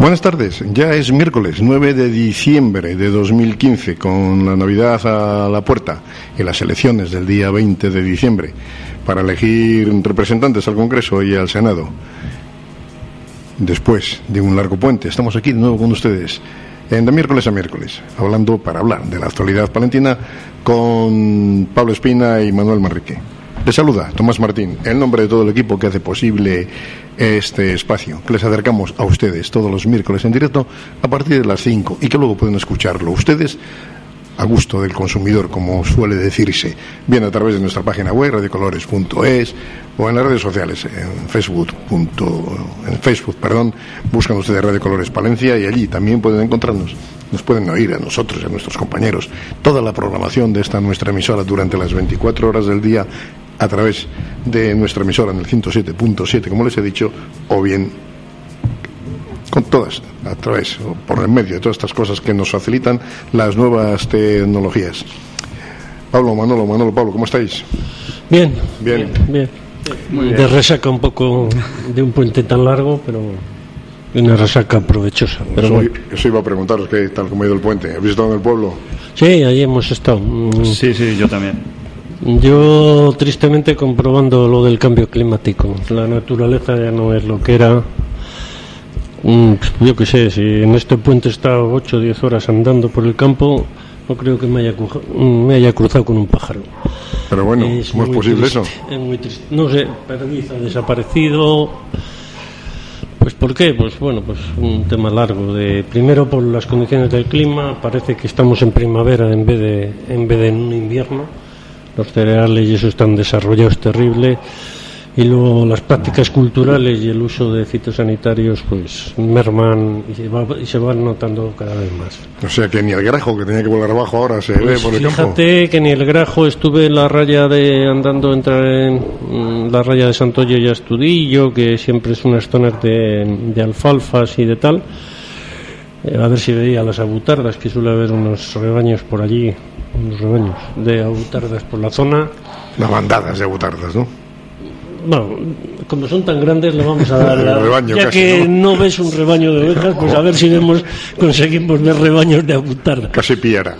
Buenas tardes, ya es miércoles 9 de diciembre de 2015, con la Navidad a la puerta y las elecciones del día 20 de diciembre para elegir representantes al Congreso y al Senado. Después de un largo puente, estamos aquí de nuevo con ustedes en de miércoles a miércoles, para hablar de la actualidad palentina con Pablo Espina y Manuel Manrique. Les saluda Tomás Martín, en nombre de todo el equipo que hace posible este espacio, que les acercamos a ustedes todos los miércoles en directo a partir de las 5 y que luego pueden escucharlo ustedes a gusto del consumidor, como suele decirse, bien a través de nuestra página web radiocolores.es o en las redes sociales, en Facebook, buscan ustedes Radio Colores Palencia y allí también pueden encontrarnos. Nos pueden oír a nosotros, a nuestros compañeros, toda la programación de esta nuestra emisora durante las 24 horas del día a través de nuestra emisora en el 107.7, como les he dicho, o bien con todas, a través o por el medio de todas estas cosas que nos facilitan las nuevas tecnologías. Pablo, Pablo, ¿cómo estáis? Bien. Muy bien. De resaca un poco de un puente tan largo, pero una resaca provechosa. Pero eso iba a preguntaros, ¿qué tal como ha ido el puente? ¿Habéis estado en el pueblo? Sí, allí hemos estado. Sí, yo también. Yo tristemente comprobando lo del cambio climático. La naturaleza ya no es lo que era. Yo qué sé, si en este puente he estado 8 o 10 horas andando por el campo, no creo que me haya cruzado con un pájaro. Pero bueno, ¿cómo es posible triste, eso? Es muy triste. No sé, perdiz ha desaparecido. Pues ¿por qué? Pues bueno, pues un tema largo. Primero por las condiciones del clima, parece que estamos en primavera en vez de en un invierno. Los cereales y eso están desarrollados terrible. Y luego las prácticas culturales y el uso de fitosanitarios pues merman y se van notando cada vez más. O sea que ni el grajo, que tenía que volar abajo, ahora se ve por el campo. Fíjate que ni el grajo, estuve en la raya andando en la raya de Santoyo y Astudillo, que siempre es unas zonas de alfalfas y de tal, a ver si veía las abutardas, que suele haber unos rebaños por allí, unos rebaños de abutardas por la zona. Las bandadas de abutardas, ¿no? Bueno, como son tan grandes, le vamos a dar rebaño, ya casi, que ¿no? Ves un rebaño de ovejas, pues a ver si conseguimos ver rebaños de abutardas. Casi piara.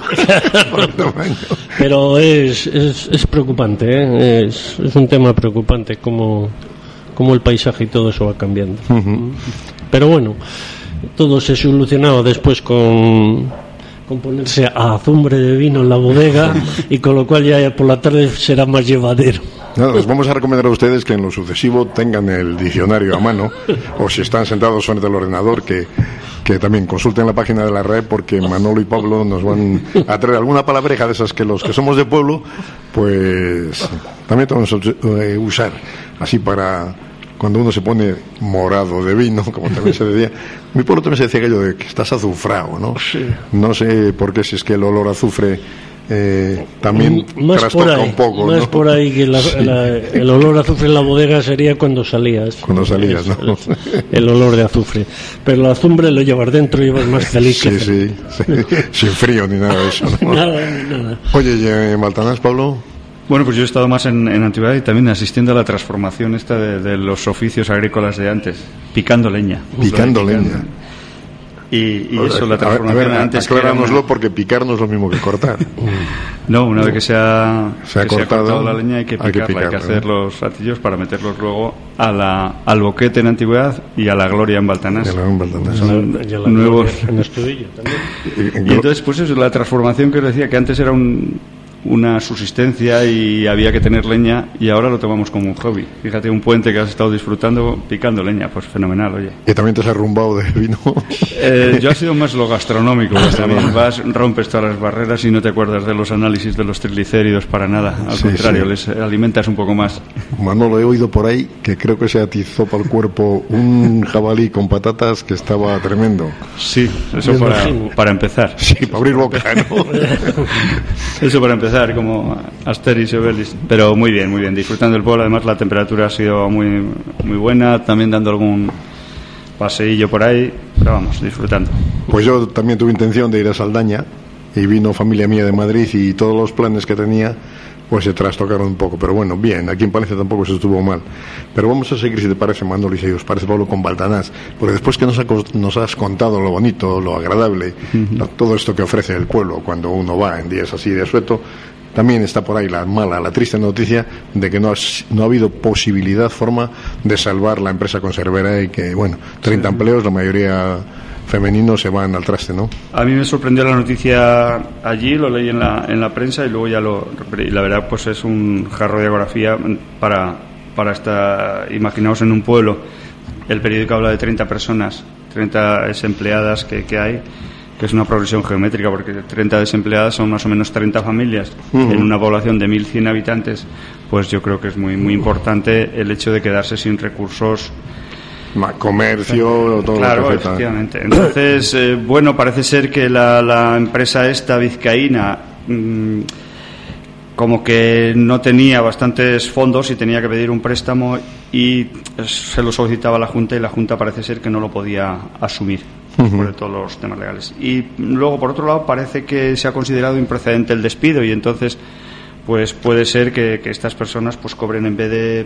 Pero es preocupante, ¿eh? Es un tema preocupante como el paisaje y todo eso va cambiando. Uh-huh. Pero bueno, todo se solucionaba después con ponerse a azumbre de vino en la bodega y con lo cual ya por la tarde será más llevadero. No, les vamos a recomendar a ustedes que en lo sucesivo tengan el diccionario a mano o si están sentados frente al ordenador que también consulten la página de la red, porque Manolo y Pablo nos van a traer alguna palabreja de esas que los que somos de pueblo pues también tenemos que usar así para cuando uno se pone morado de vino, como también se decía. Mi pueblo también se decía aquello de que estás azufrado, ¿no? Sí. No sé por qué, si es que el olor a azufre también trastoca un poco, más ¿no? Por ahí que el olor a azufre en la bodega sería cuando salías. Cuando salías, ¿no? El olor de azufre. Pero la azumbre lo llevas dentro y llevas más feliz. Sí. Sin frío ni nada de eso, ¿no? Nada. Oye, ¿y en Baltanás, Pablo? Bueno, pues yo he estado más en antigüedad y también asistiendo a la transformación esta de los oficios agrícolas de antes, picando leña. Picando leña. Y eso, la transformación antes. Aclarámoslo, porque picar no es lo mismo que cortar. No, una vez que se ha cortado la leña hay que picarla, hay que hacer los atillos para meterlos luego al boquete en antigüedad y a la gloria en Baltanás. Son nuevos. En Astudillo también. Y entonces, pues eso, la transformación que os decía, que antes era una subsistencia y había que tener leña, y ahora lo tomamos como un hobby. Fíjate, un puente que has estado disfrutando picando leña, pues fenomenal, oye. ¿Y también te has arrumbado de vino? Yo ha sido más lo gastronómico, pues también rompes todas las barreras y no te acuerdas de los análisis de los triglicéridos para nada, al contrario, les alimentas un poco más. Manolo, he oído por ahí que creo que se atizó para el cuerpo un jabalí con patatas que estaba tremendo. Sí, eso para empezar. Sí, para abrir boca, ¿no? Eso para empezar, como Asterix y Obelix. Pero muy bien, disfrutando del pueblo. Además la temperatura ha sido muy, muy buena, también dando algún paseillo por ahí, pero vamos, disfrutando. Pues yo también tuve intención de ir a Saldaña y vino familia mía de Madrid y todos los planes que tenía pues se trastocaron un poco. Pero bueno, bien, aquí en Palencia tampoco se estuvo mal. Pero vamos a seguir, si te parece, Manolo, y si os parece, Pablo, con Baltanás, porque después que nos has contado lo bonito, lo agradable, todo esto que ofrece el pueblo cuando uno va en días así de asueto, también está por ahí la mala, la triste noticia de que no ha habido posibilidad, forma de salvar la empresa conservera y que, bueno, 30 empleos, la mayoría femeninos, se van al traste, ¿no? A mí me sorprendió la noticia allí, lo leí en la prensa y luego ya y la verdad pues es un jarro de geografía para imaginaos en un pueblo, el periódico habla de 30 personas, 30 desempleadas que hay, que es una progresión geométrica, porque 30 desempleadas son más o menos 30 familias en una población de 1.100 habitantes. Pues yo creo que es muy, muy importante el hecho de quedarse sin recursos. Comercio, todo claro, lo que afecta. Efectivamente. Entonces, bueno, parece ser que la empresa esta vizcaína como que no tenía bastantes fondos y tenía que pedir un préstamo y se lo solicitaba a la Junta y la Junta parece ser que no lo podía asumir por todos los temas legales. Y luego, por otro lado, parece que se ha considerado improcedente el despido y entonces pues puede ser que estas personas pues cobren, en vez de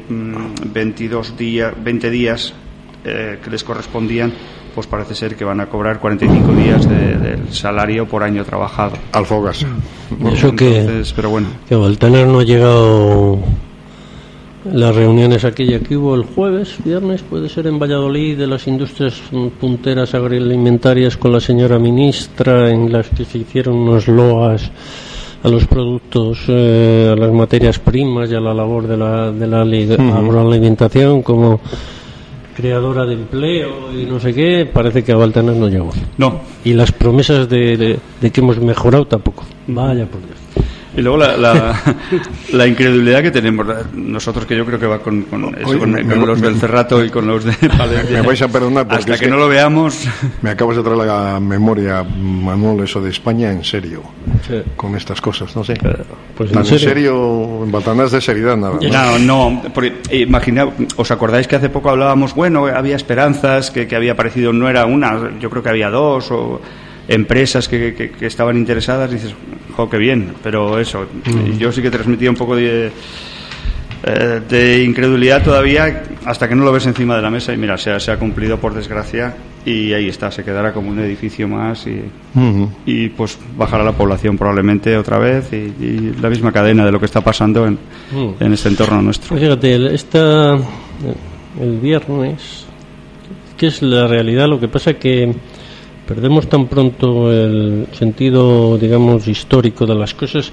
20 días que les correspondían, pues parece ser que van a cobrar 45 días del salario por año trabajado. Alfogas. Eso entonces, pero bueno, que Baltanás no ha llegado. Las reuniones aquella que hubo el viernes, puede ser, en Valladolid, de las industrias punteras agroalimentarias, con la señora ministra, en las que se hicieron unos loas a los productos, a las materias primas y a la labor de la agroalimentación como creadora de empleo y no sé qué. Parece que a Baltanás no llegó. No. Y las promesas de que hemos mejorado tampoco. Vaya por Dios. Y luego la incredulidad que tenemos nosotros, que yo creo que va con los del Cerrato y con los de Palencia. Me vais a perdonar porque hasta que no lo veamos. Me acabas de traer a la memoria, Manuel, eso de España en serio, sí, con estas cosas, no sé. Pues ¿en serio? En Baltanás de seriedad nada. No, porque imaginad, ¿os acordáis que hace poco hablábamos, bueno, había esperanzas, que había aparecido, no era una, yo creo que había dos o empresas que estaban interesadas? Dices, jo, qué bien, pero eso, yo sí que transmitía un poco de incredulidad todavía hasta que no lo ves encima de la mesa y mira, se ha cumplido, por desgracia, y ahí está, se quedará como un edificio más y pues bajará la población probablemente otra vez y la misma cadena de lo que está pasando en este entorno nuestro. Fíjate, el viernes, que es la realidad, lo que pasa que perdemos tan pronto el sentido, digamos, histórico de las cosas.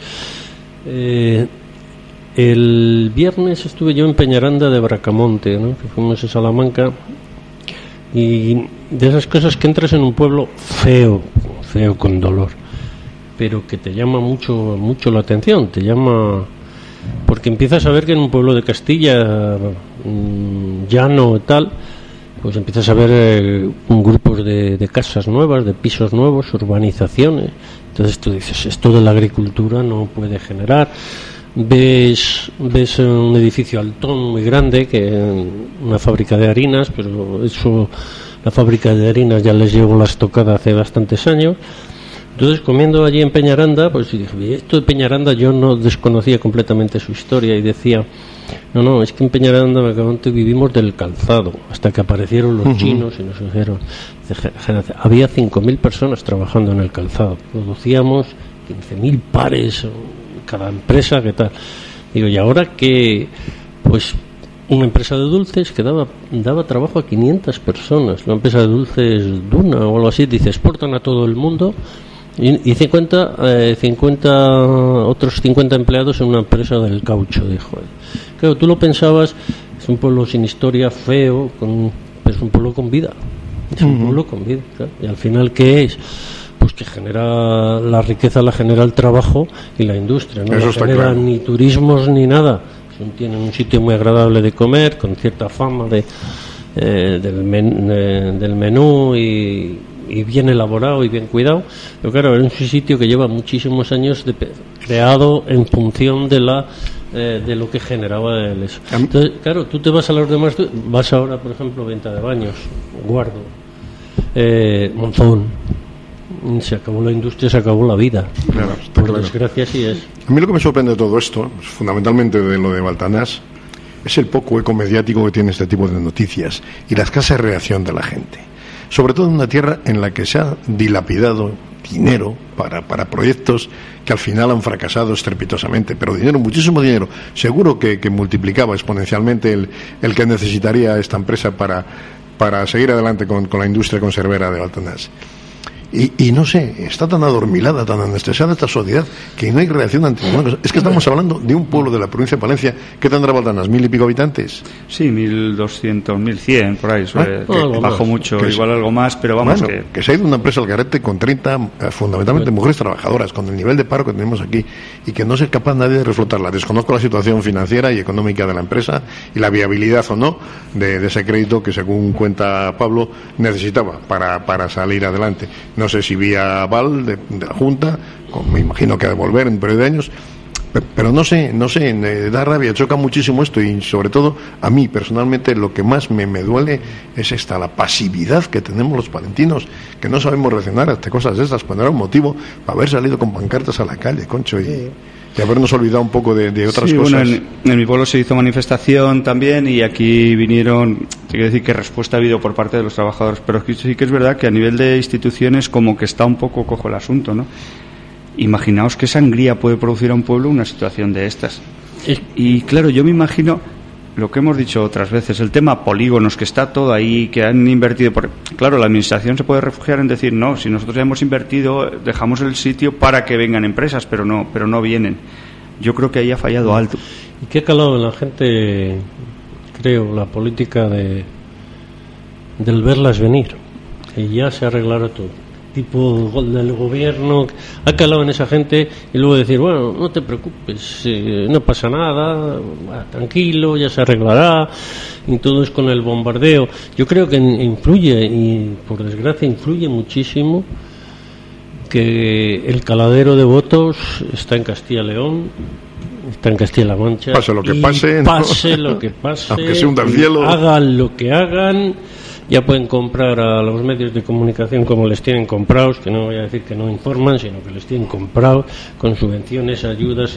El viernes estuve yo en Peñaranda de Bracamonte, ¿no? Que fuimos a Salamanca, y de esas cosas que entras en un pueblo feo con dolor, pero que te llama mucho la atención, te llama, porque empiezas a ver que en un pueblo de Castilla, llano y tal, pues empiezas a ver grupos de casas nuevas, de pisos nuevos, urbanizaciones. Entonces tú dices, esto de la agricultura no puede generar. Ves un edificio altón muy grande, que una fábrica de harinas, pero eso, la fábrica de harinas ya les llevo la estocada hace bastantes años. Entonces, comiendo allí en Peñaranda, pues dije, esto de Peñaranda yo no desconocía completamente su historia y decía, no, es que en Peñaranda vivimos del calzado, hasta que aparecieron los chinos y nos dijeron, había 5.000 personas trabajando en el calzado, producíamos 15.000 pares cada empresa, ¿qué tal? Digo, y ahora que, pues, una empresa de dulces que daba trabajo a 500 personas, una empresa de dulces Duna o algo así, dice, exportan a todo el mundo. Y 50 empleados en una empresa del caucho, dijo él. Claro, tú lo pensabas, es un pueblo sin historia, feo, pero es un pueblo con vida. Es un pueblo con vida, claro. Y al final, ¿qué es? Pues que genera la riqueza, la genera el trabajo y la industria. No genera claro, ni turismos ni nada. Tienen un sitio muy agradable de comer, con cierta fama del menú y bien elaborado y bien cuidado, pero claro, es un sitio que lleva muchísimos años creado en función de lo que generaba el eso. Entonces, claro, tú te vas a los demás, vas ahora, por ejemplo, Venta de Baños, Guardo, Monzón, se acabó la industria, se acabó la vida. Claro, por desgracia sí es. A mí lo que me sorprende de todo esto, fundamentalmente de lo de Baltanás, es el poco eco mediático que tiene este tipo de noticias y la escasa reacción de la gente. Sobre todo en una tierra en la que se ha dilapidado dinero para proyectos que al final han fracasado estrepitosamente, pero dinero, muchísimo dinero, seguro que multiplicaba exponencialmente el que necesitaría esta empresa para seguir adelante con la industria conservera de Baltanás. Y no sé, está tan adormilada, tan anestesiada esta sociedad que no hay reacción ante ninguna cosa. Es que estamos hablando de un pueblo de la provincia de Palencia que tendrá Baltanás, 1.000 y pico habitantes. Sí, 1.200, 1.100 por ahí. Bajó mucho, igual algo más, pero vamos, bueno, que se ha ido una empresa al garete con 30, fundamentalmente mujeres trabajadoras, con el nivel de paro que tenemos aquí, y que no es capaz nadie de reflotarla. Desconozco la situación financiera y económica de la empresa y la viabilidad o no de ese crédito que, según cuenta Pablo, necesitaba para salir adelante. No sé si vía aval de la Junta, me imagino que ha de volver en un periodo de años, pero no sé, da rabia, choca muchísimo esto, y sobre todo a mí personalmente lo que más me duele es la pasividad que tenemos los palentinos, que no sabemos reaccionar ante cosas de estas, cuando era un motivo para haber salido con pancartas a la calle, Concho, y habernos olvidado un poco de otras cosas. Bueno, en mi pueblo se hizo manifestación también, y aquí vinieron, quiero decir que respuesta ha habido por parte de los trabajadores, pero sí que es verdad que a nivel de instituciones como que está un poco cojo el asunto, ¿no? Imaginaos qué sangría puede producir a un pueblo una situación de estas. Y claro, yo me imagino lo que hemos dicho otras veces, el tema polígonos, que está todo ahí, que han invertido. Claro, la administración se puede refugiar en decir, no, si nosotros ya hemos invertido, dejamos el sitio para que vengan empresas, pero no vienen. Yo creo que ahí ha fallado alto. ¿Y qué ha calado en la gente, creo, la política del verlas venir? Que ya se arreglará todo. Tipo del gobierno, ha calado en esa gente, y luego decir, bueno, no te preocupes, no pasa nada, tranquilo, ya se arreglará, y todo es con el bombardeo. Yo creo que influye, y por desgracia influye muchísimo, que el caladero de votos está en Castilla y León, está en Castilla-La Mancha. Pase lo que pase, ¿no? Pase lo que pase, aunque se hunda el cielo, hagan lo que hagan. Ya pueden comprar a los medios de comunicación como les tienen comprados, que no voy a decir que no informan, sino que les tienen comprados, con subvenciones, ayudas,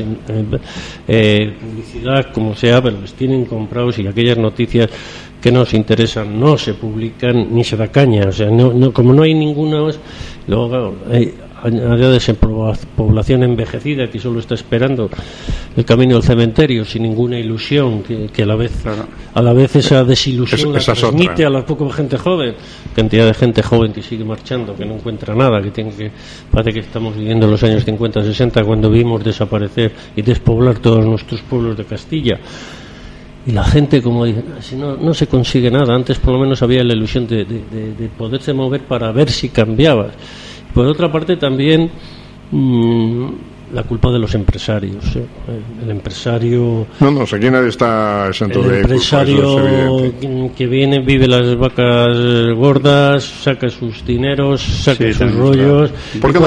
publicidad, como sea, pero les tienen comprados, y aquellas noticias que nos interesan no se publican ni se da caña. O sea, no, como no hay ninguna, luego añades población envejecida que solo está esperando el camino del cementerio sin ninguna ilusión, que a la vez esa desilusión la transmite a la poca gente joven, cantidad de gente joven que sigue marchando, que no encuentra nada, parece que estamos viviendo los años 50-60, cuando vimos desaparecer y despoblar todos nuestros pueblos de Castilla. Y la gente, como dice, si no se consigue nada. Antes por lo menos había la ilusión de poderse mover para ver si cambiaba. Por otra parte también la culpa de los empresarios. El empresario... No, aquí nadie está exento de culpa. El empresario que viene, vive las vacas gordas, saca sus dineros, saca sus rollos. Porque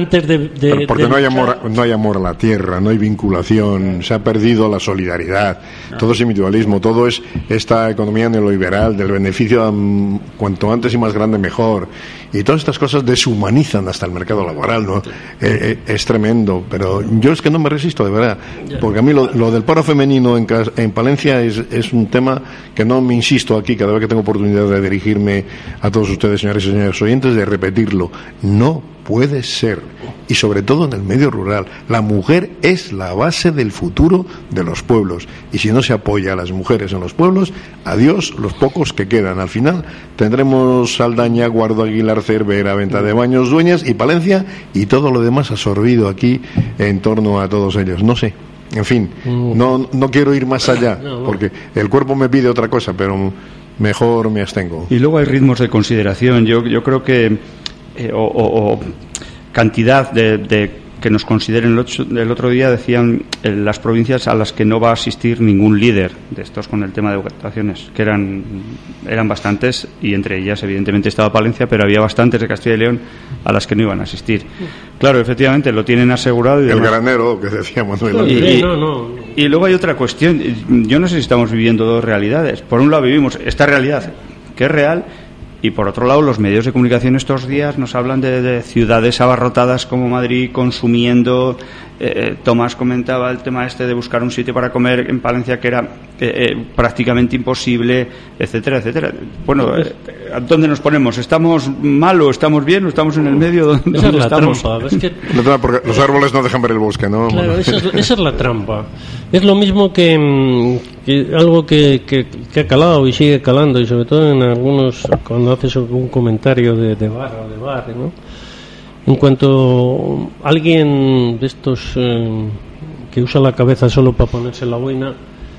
no hay amor a la tierra, no hay vinculación, se ha perdido la solidaridad, todo es individualismo, todo es esta economía neoliberal del beneficio cuanto antes y más grande mejor. Y todas estas cosas deshumanizan hasta el mercado laboral, ¿no? Es tremendo, pero yo es que no me resisto, de verdad, porque a mí lo del paro femenino en Palencia es un tema que no me insisto aquí cada vez que tengo oportunidad de dirigirme a todos ustedes, señores y señores oyentes, de repetirlo. No puede ser, y sobre todo en el medio rural. La mujer es la base del futuro de los pueblos, y si no se apoya a las mujeres en los pueblos, adiós los pocos que quedan. Al final tendremos Saldaña, Guardo, Aguilar, Cervera, Venta de Baños, Dueñas y Palencia, y todo lo demás absorbido aquí en torno a todos ellos. No sé, en fin, no quiero ir más allá, porque el cuerpo me pide otra cosa, pero mejor me abstengo. Y luego hay ritmos de consideración. Yo creo que o cantidad de que nos consideren. El otro día decían las provincias a las que no va a asistir ningún líder de estos con el tema de votaciones, que eran bastantes, y entre ellas evidentemente estaba Palencia, pero había bastantes de Castilla y León a las que no iban a asistir. Claro, efectivamente lo tienen asegurado. Y el granero, que decía Manuel. Y luego hay otra cuestión. Yo no sé si estamos viviendo dos realidades. Por un lado vivimos esta realidad, que es real, Y por otro lado, los medios de comunicación estos días nos hablan de ciudades abarrotadas como Madrid, consumiendo. Tomás comentaba el tema de buscar un sitio para comer en Palencia que era prácticamente imposible, etcétera, etcétera. Bueno, ¿dónde nos ponemos? ¿Estamos mal o estamos bien o estamos en el medio? ¿Dónde esa es la estamos? trampa. Es que... Porque los árboles no dejan ver el bosque, ¿no? Claro, esa es la trampa. Es lo mismo que algo que ha calado y sigue calando, y sobre todo en algunos, cuando haces algún comentario de bar o de bar, ¿no? En cuanto alguien de estos que usa la cabeza solo para ponerse la boina,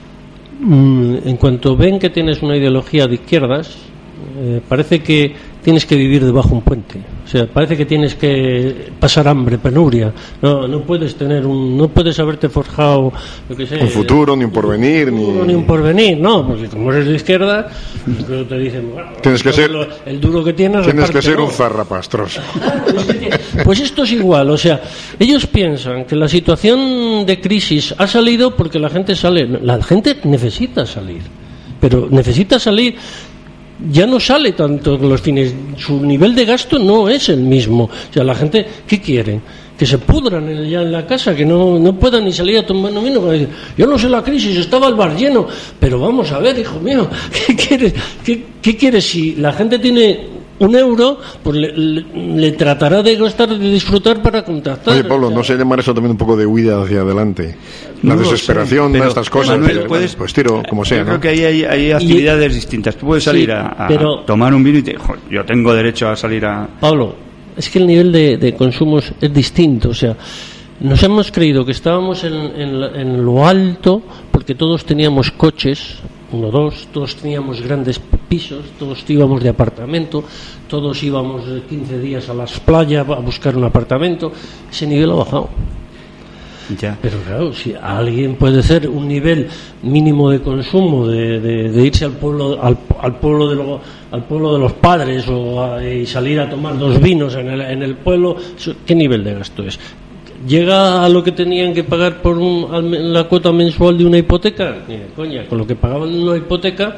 en cuanto ven que tienes una ideología de izquierdas, parece que tienes que vivir debajo de un puente. O sea, parece que tienes que pasar hambre, penuria. No puedes tener no puedes haberte forjado, lo que sé, un futuro, ni un porvenir, ni un porvenir, no, porque como eres de izquierda, te dicen, bueno, tienes que ser el duro que tienes que ser un zarrapastroso. Pues esto es igual, o sea, ellos piensan que la situación de crisis ha salido porque la gente sale. La gente necesita salir, pero necesita salir. Ya no sale tanto los fines, su nivel de gasto no es el mismo. O sea, la gente, ¿qué quieren? Que se pudran ya en la casa, que no puedan ni salir a tomar vino. Yo no sé la crisis, estaba el bar lleno. Pero vamos a ver, hijo mío, ¿qué quieres? ¿Qué quieres? Si la gente tiene €1, pues le tratará de gastar, de disfrutar para contactar. Oye, Pablo, ¿no se llamará eso también un poco de huida hacia adelante? La desesperación, pero, estas cosas, Manuel, pues tiro, como sea, yo ¿no? creo que ahí hay actividades distintas. Tú puedes salir a tomar un vino y yo tengo derecho a salir a... Pablo, es que el nivel de consumo es distinto, o sea, nos hemos creído que estábamos en lo alto porque todos teníamos coches, 1, 2, todos teníamos grandes pisos, todos íbamos de apartamento, todos íbamos 15 días a las playas a buscar un apartamento. Ese nivel ha bajado. Ya. Pero claro, si alguien puede ser un nivel mínimo de consumo de irse al pueblo de los padres y salir a tomar 2 vinos en el pueblo, ¿qué nivel de gasto es? ¿Llega a lo que tenían que pagar por la cuota mensual de una hipoteca? Ni de coña, con lo que pagaban una hipoteca,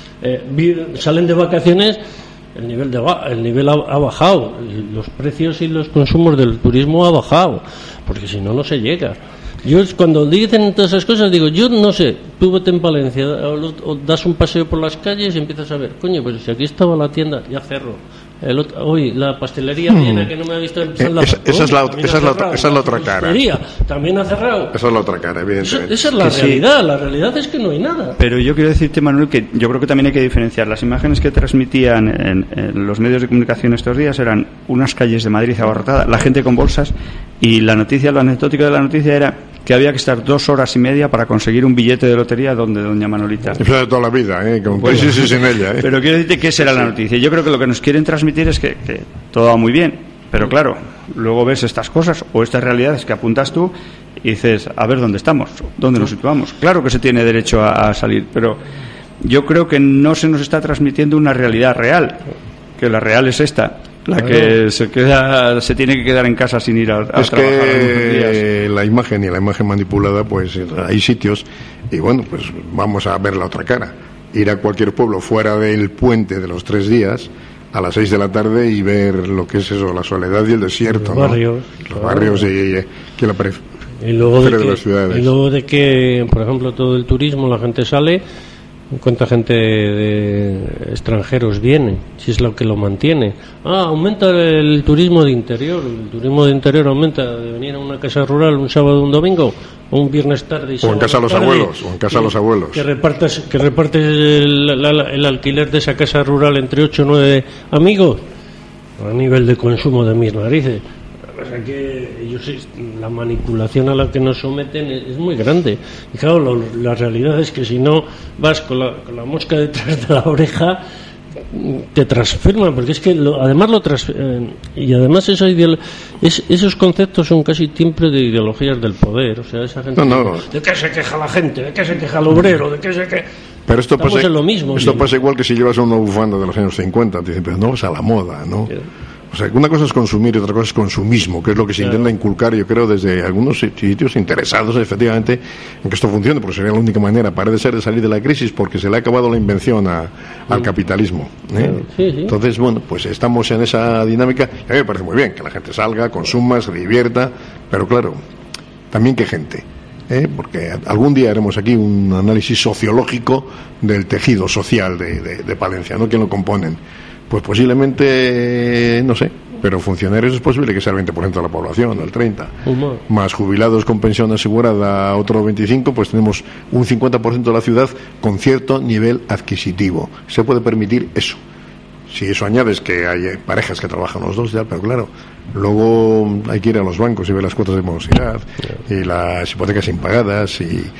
salen de vacaciones, el nivel ha bajado, los precios y los consumos del turismo ha bajado, porque si no se llega. Yo cuando dicen todas esas cosas digo, yo no sé, tú vete en Palencia o das un paseo por las calles y empiezas a ver, coño, pues si aquí estaba la tienda, ya cerró. Hoy la pastelería viene que no me ha visto empezar esa es la otra cara. También ha cerrado. Esa es la otra cara, evidentemente. Esa es la realidad. Sí. La realidad es que no hay nada. Pero yo quiero decirte, Manuel, que yo creo que también hay que diferenciar. Las imágenes que transmitían en los medios de comunicación estos días eran unas calles de Madrid abarrotadas, la gente con bolsas, y lo anecdótico de la noticia era que había que estar 2 horas y media para conseguir un billete de lotería donde doña Manolita. Eso de toda la vida, con crisis y sin ella. Pero quiero decirte que esa era la noticia. Yo creo que lo que nos quieren transmitir es que todo va muy bien, pero claro, luego ves estas cosas o estas realidades que apuntas tú y dices, a ver dónde estamos, dónde nos situamos. Claro que se tiene derecho a salir, pero yo creo que no se nos está transmitiendo una realidad real, que la real es esta. Que se tiene que quedar en casa sin ir a trabajar algunos días. La imagen y la imagen manipulada, pues hay sitios, y bueno, pues vamos a ver la otra cara. Ir a cualquier pueblo fuera del puente de los 3 días a las 6 de la tarde y ver lo que es eso, la soledad y el desierto, los barrios y que la y luego de las ciudades. Y luego de que, por ejemplo, todo el turismo, la gente sale. ¿Cuánta gente de extranjeros viene? Si es lo que lo mantiene. Aumenta el turismo de interior. El turismo de interior aumenta de venir a una casa rural un sábado o un domingo, o un viernes tarde. O en casa de los abuelos. O en casa de los abuelos. Que repartes el alquiler de esa casa rural entre 8 o 9 amigos. A nivel de consumo de mis narices. O sea que la manipulación a la que nos someten es muy grande. Y claro, la realidad es que si no vas con la mosca detrás de la oreja, te transforman, porque es que y además esos conceptos son casi siempre de ideologías del poder. O sea, esa gente ¿de qué se queja la gente? ¿De qué se queja el obrero? ¿De qué se queja? Pero esto pasa, lo mismo. Esto pasa igual que si llevas una bufanda de los años 50, te dicen, pero no vas a la moda, ¿no? O sea, una cosa es consumir y otra cosa es consumismo, que es lo que se intenta inculcar, yo creo, desde algunos sitios interesados, efectivamente, en que esto funcione, porque sería la única manera, parece ser, de salir de la crisis, porque se le ha acabado la invención al capitalismo. Entonces, bueno, pues estamos en esa dinámica, y a mí me parece muy bien que la gente salga, consuma, se divierta, pero claro, también qué gente. Porque algún día haremos aquí un análisis sociológico del tejido social de Palencia, ¿no? ¿Quién lo componen? Pues posiblemente, no sé, pero funcionarios es posible que sea el 20% de la población, el 30%. Más jubilados con pensión asegurada, otro 25%, pues tenemos un 50% de la ciudad con cierto nivel adquisitivo. Se puede permitir eso. Si eso añades que hay parejas que trabajan los dos, ya, pero claro, luego hay que ir a los bancos y ver las cuotas de morosidad y las hipotecas impagadas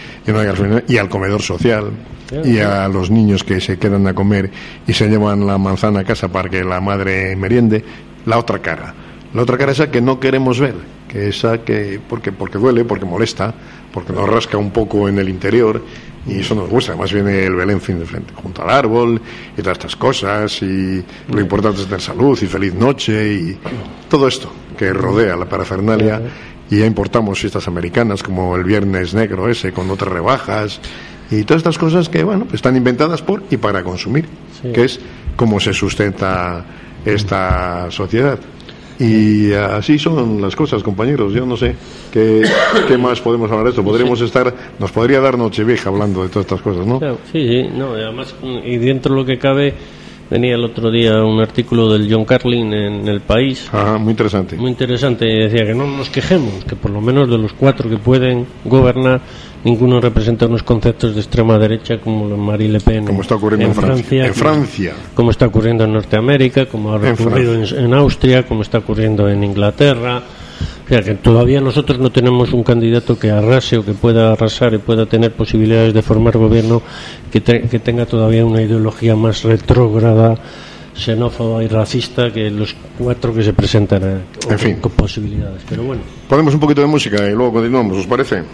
y al comedor social y a los niños que se quedan a comer y se llevan la manzana a casa para que la madre meriende. La otra cara esa que no queremos ver, que esa que porque duele, porque molesta, porque nos rasca un poco en el interior. Y eso nos gusta, además viene el Belén fin de frente, junto al árbol y todas estas cosas, y lo importante es tener salud y feliz noche y todo esto que rodea la parafernalia. Y ya importamos fiestas americanas como el Viernes Negro ese con otras rebajas y todas estas cosas que, bueno, están inventadas por y para consumir, que es como se sustenta esta sociedad. Y así son las cosas, compañeros. Yo no sé qué más podemos hablar de esto. Nos podría dar Nochevieja hablando de todas estas cosas, ¿no? Claro, sí, no, además, y dentro de lo que cabe, venía el otro día un artículo del John Carlin en El País. Muy interesante. Muy interesante, y decía que no nos quejemos, que por lo menos de los 4 que pueden gobernar, ninguno representa unos conceptos de extrema derecha como Marine Le Pen, como está ocurriendo en Francia, como está ocurriendo en Norteamérica, como ha ocurrido en Austria, como está ocurriendo en Inglaterra. O sea, que todavía nosotros no tenemos un candidato que arrase o que pueda arrasar y pueda tener posibilidades de formar gobierno que tenga todavía una ideología más retrógrada, xenófoba y racista que los 4 que se presentan con posibilidades. Pero bueno, ponemos un poquito de música y luego continuamos, ¿os parece?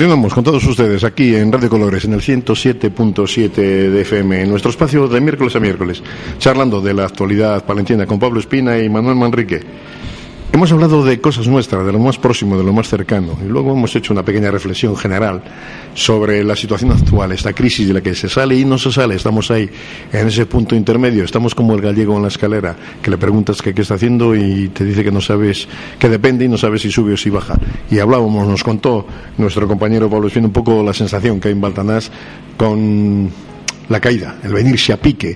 Continuamos con todos ustedes aquí en Radio Colores, en el 107.7 de FM, en nuestro espacio de miércoles a miércoles, charlando de la actualidad palentina con Pablo Espina y Manuel Manrique. Hemos hablado de cosas nuestras, de lo más próximo, de lo más cercano, y luego hemos hecho una pequeña reflexión general sobre la situación actual, esta crisis de la que se sale y no se sale. Estamos ahí, en ese punto intermedio, estamos como el gallego en la escalera, que le preguntas qué está haciendo y te dice que no sabes, que depende y no sabes si sube o si baja. Y hablábamos, nos contó nuestro compañero Pablo Espina un poco la sensación que hay en Baltanás con la caída, el venirse a pique,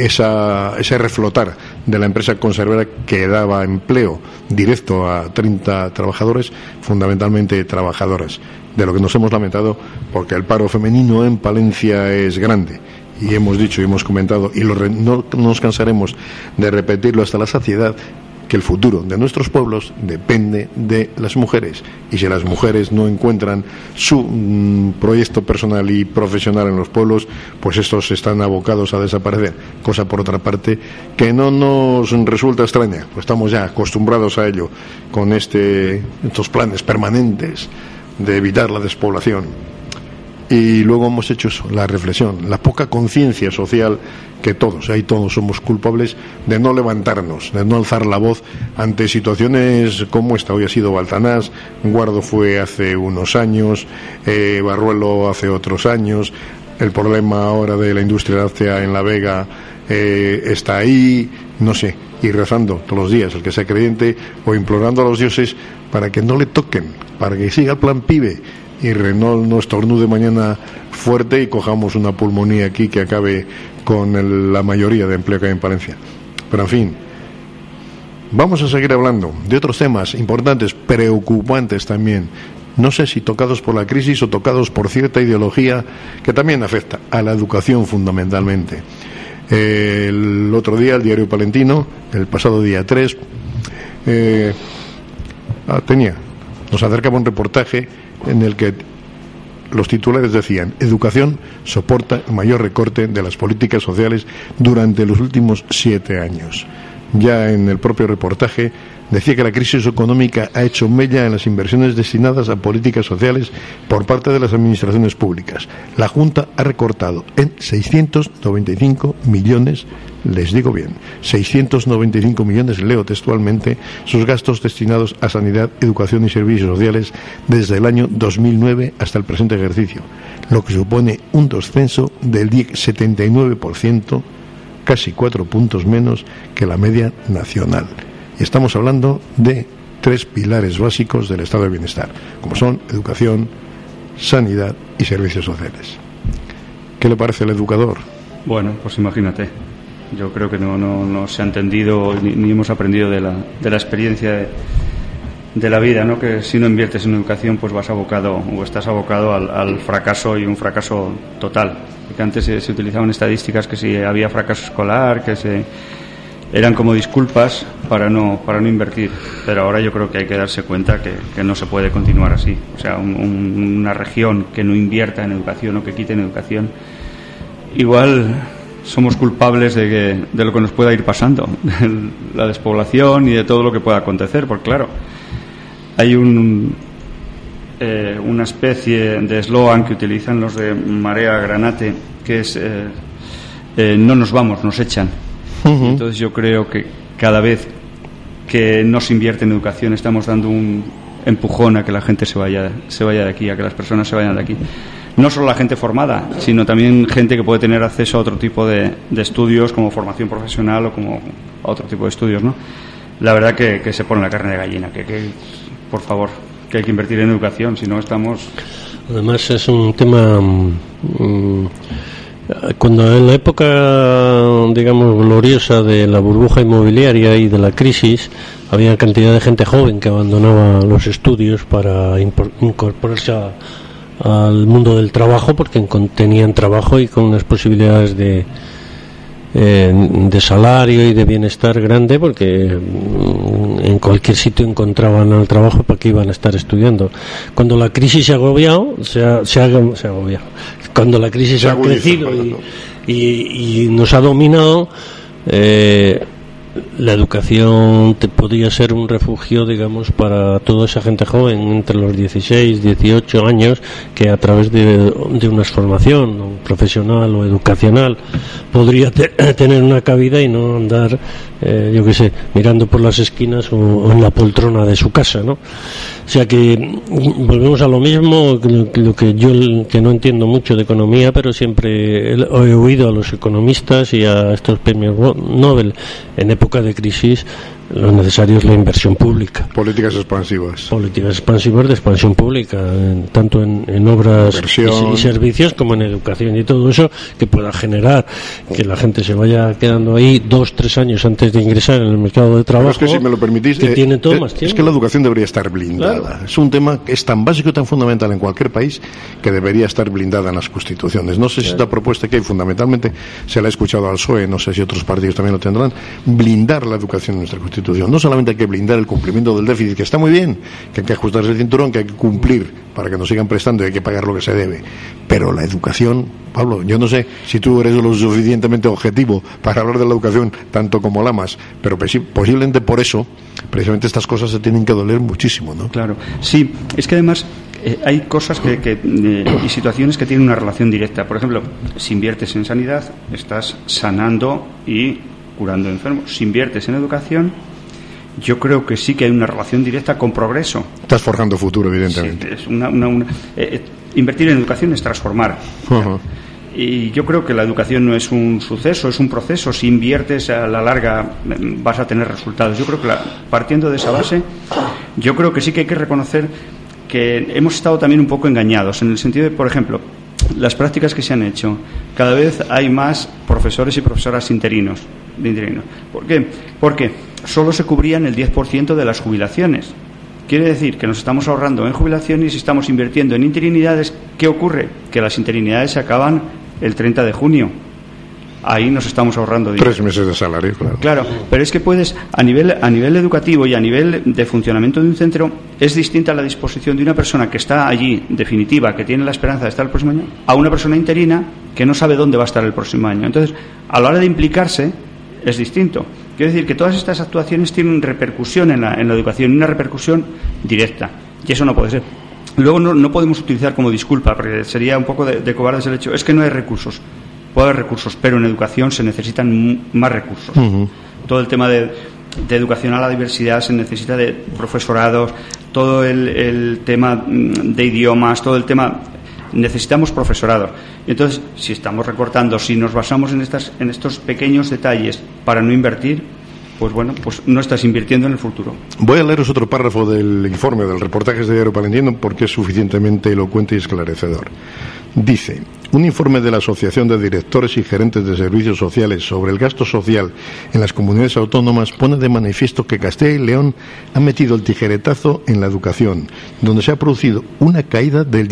ese reflotar de la empresa conservera que daba empleo directo a 30 trabajadores, fundamentalmente trabajadoras, de lo que nos hemos lamentado porque el paro femenino en Palencia es grande. Y hemos dicho y hemos comentado, y no nos cansaremos de repetirlo hasta la saciedad, que el futuro de nuestros pueblos depende de las mujeres, y si las mujeres no encuentran su proyecto personal y profesional en los pueblos, pues estos están abocados a desaparecer, cosa por otra parte que no nos resulta extraña, pues estamos ya acostumbrados a ello con estos planes permanentes de evitar la despoblación. Y luego hemos hecho eso, la reflexión, la poca conciencia social que todos somos culpables de no levantarnos, de no alzar la voz ante situaciones como esta. Hoy ha sido Baltanás, Guardo fue hace unos años, Barruelo hace otros años, el problema ahora de la industria láctea en La Vega está ahí, no sé, y rezando todos los días, el que sea creyente, o implorando a los dioses para que no le toquen, para que siga el plan PIBE y Renault no estornude mañana fuerte y cojamos una pulmonía aquí que acabe con la mayoría de empleo que hay en Palencia. Pero en fin, vamos a seguir hablando de otros temas importantes, preocupantes también. No sé si tocados por la crisis o tocados por cierta ideología que también afecta a la educación fundamentalmente. El otro día el diario palentino, el pasado día 3, nos acercaba un reportaje en el que los titulares decían: educación soporta el mayor recorte de las políticas sociales durante los últimos 7 años. Ya en el propio reportaje decía que la crisis económica ha hecho mella en las inversiones destinadas a políticas sociales por parte de las administraciones públicas. La Junta ha recortado en 695 millones, les digo bien, 695 millones, leo textualmente, sus gastos destinados a sanidad, educación y servicios sociales desde el año 2009 hasta el presente ejercicio, lo que supone un descenso del 79%, casi 4 puntos menos que la media nacional. Y estamos hablando de 3 pilares básicos del estado de bienestar, como son educación, sanidad y servicios sociales. ¿Qué le parece al educador? Bueno, pues imagínate. Yo creo que no se ha entendido ni hemos aprendido de la experiencia de la vida, ¿no? Que si no inviertes en educación, pues estás abocado al fracaso, y un fracaso total. Porque antes se utilizaban estadísticas que si había fracaso escolar, que eran como disculpas para no invertir, pero ahora yo creo que hay que darse cuenta que no se puede continuar así. O sea, una región que no invierta en educación o que quite en educación, igual somos culpables de lo que nos pueda ir pasando, de la despoblación y de todo lo que pueda acontecer, porque claro, hay una especie de eslogan que utilizan los de Marea Granate, que es no nos vamos, nos echan. Uh-huh. Entonces yo creo que cada vez que no se invierte en educación estamos dando un empujón a que la gente se vaya de aquí, a que las personas se vayan de aquí. No solo la gente formada, sino también gente que puede tener acceso a otro tipo de estudios, como formación profesional o como a otro tipo de estudios, ¿no? La verdad que se pone la carne de gallina, que por favor, que hay que invertir en educación, si no estamos... Además es un tema... Cuando en la época, digamos, gloriosa de la burbuja inmobiliaria y de la crisis, había cantidad de gente joven que abandonaba los estudios para incorporarse al mundo del trabajo, porque tenían trabajo y con unas posibilidades de salario y de bienestar grande, porque en cualquier sitio encontraban el trabajo, para qué iban a estar estudiando. Cuando la crisis se ha agobiado, cuando la crisis ha crecido y nos ha dominado, la educación podría ser un refugio, digamos, para toda esa gente joven entre los 16, 18 años que a través de una formación profesional o educacional podría tener una cabida y no andar, yo qué sé, mirando por las esquinas o en la poltrona de su casa, ¿no? O sea que volvemos a lo mismo, lo que yo que no entiendo mucho de economía, pero siempre he oído a los economistas y a estos premios Nobel en época de crisis, lo necesario es la inversión pública. Políticas expansivas. Políticas expansivas de expansión pública, tanto en obras y servicios como en educación y todo eso que pueda generar que la gente se vaya quedando ahí 2-3 años antes de ingresar en el mercado de trabajo. Pero es que si me lo permitís, que tiene todo más tiempo. Es que la educación debería estar blindada. Claro. Es un tema que es tan básico y tan fundamental en cualquier país que debería estar blindada en las constituciones. No sé si esta propuesta que hay fundamentalmente se la ha escuchado al PSOE, no sé si otros partidos también lo tendrán, blindar la educación en nuestra constitución. No solamente hay que blindar el cumplimiento del déficit, que está muy bien, que hay que ajustarse el cinturón, que hay que cumplir para que nos sigan prestando y hay que pagar lo que se debe, pero la educación, Pablo, yo no sé si tú eres lo suficientemente objetivo para hablar de la educación tanto como Lamas, pero posiblemente por eso precisamente estas cosas se tienen que doler muchísimo, ¿no? Claro, sí, es que además hay cosas y situaciones que tienen una relación directa. Por ejemplo, si inviertes en sanidad, estás sanando y curando enfermos. Si inviertes en educación, yo creo que sí que hay una relación directa con progreso. Estás forjando futuro, evidentemente. Sí, es invertir en educación es transformar. Uh-huh. Y yo creo que la educación no es un suceso, es un proceso. Si inviertes a la larga vas a tener resultados. Yo creo que partiendo de esa base, yo creo que sí que hay que reconocer que hemos estado también un poco engañados, en el sentido de, por ejemplo, las prácticas que se han hecho. Cada vez hay más profesores y profesoras interinos. ¿Por qué? Porque solo se cubrían el 10% de las jubilaciones. Quiere decir que nos estamos ahorrando en jubilaciones y estamos invirtiendo en interinidades. ¿Qué ocurre? Que las interinidades se acaban el 30 de junio. Ahí nos estamos ahorrando dinero. 3 meses de salario, claro. Claro, pero es que puedes, a nivel educativo y a nivel de funcionamiento de un centro, es distinta la disposición de una persona que está allí, definitiva, que tiene la esperanza de estar el próximo año, a una persona interina que no sabe dónde va a estar el próximo año. Entonces, a la hora de implicarse, es distinto. Quiero decir que todas estas actuaciones tienen repercusión en la educación, una repercusión directa, y eso no puede ser. Luego no podemos utilizar como disculpa, porque sería un poco de cobardes el hecho, es que no hay recursos. Puede haber recursos, pero en educación se necesitan más recursos. Uh-huh. Todo el tema de educación a la diversidad se necesita de profesorados, todo el tema de idiomas, todo el tema... Necesitamos profesorados. Entonces, si estamos recortando, si nos basamos en estos pequeños detalles para no invertir, pues bueno, pues no estás invirtiendo en el futuro. Voy a leeros otro párrafo del informe, del reportaje de Diario Palentino, porque es suficientemente elocuente y esclarecedor. Dice: un informe de la Asociación de Directores y Gerentes de Servicios Sociales sobre el gasto social en las comunidades autónomas pone de manifiesto que Castilla y León ha metido el tijeretazo en la educación, donde se ha producido una caída del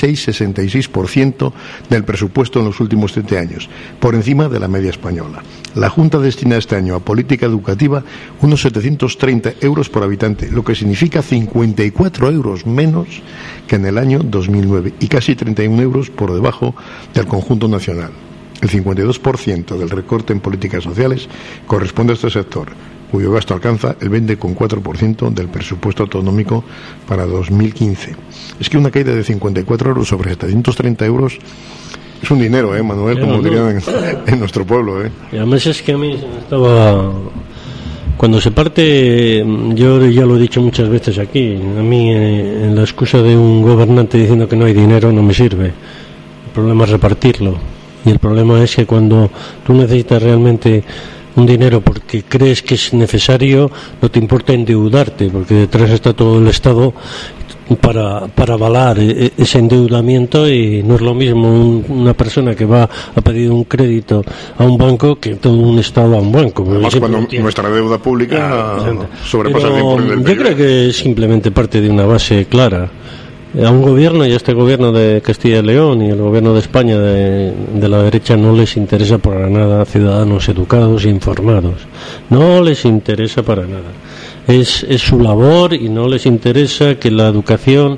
16,66% del presupuesto en los últimos 7 años, por encima de la media española. La Junta destina este año a política educativa unos 730 euros por habitante, lo que significa 54 euros menos que en el año 2009 y casi 31 euros por debajo del conjunto nacional. El 52% del recorte en políticas sociales corresponde a este sector, cuyo gasto alcanza el 20,4% del presupuesto autonómico para 2015. Es que una caída de 54 euros sobre 730 euros es un dinero, Manuel, como dirían en nuestro pueblo, Y además es que a mí estaba... Cuando se parte, yo ya lo he dicho muchas veces aquí, a mí la excusa de un gobernante diciendo que no hay dinero no me sirve. El problema es repartirlo. Y el problema es que cuando tú necesitas realmente un dinero porque crees que es necesario, no te importa endeudarte, porque detrás está todo el Estado para avalar ese endeudamiento, y no es lo mismo una persona que va a pedir un crédito a un banco que todo un Estado a un banco. Además, cuando nuestra deuda pública sobrepasa el 100% del PIB. Yo creo que es simplemente parte de una base clara. A un gobierno, y a este gobierno de Castilla y León y el gobierno de España de la derecha, no les interesa para nada a ciudadanos educados e informados. No les interesa para nada. Es su labor, y no les interesa que la educación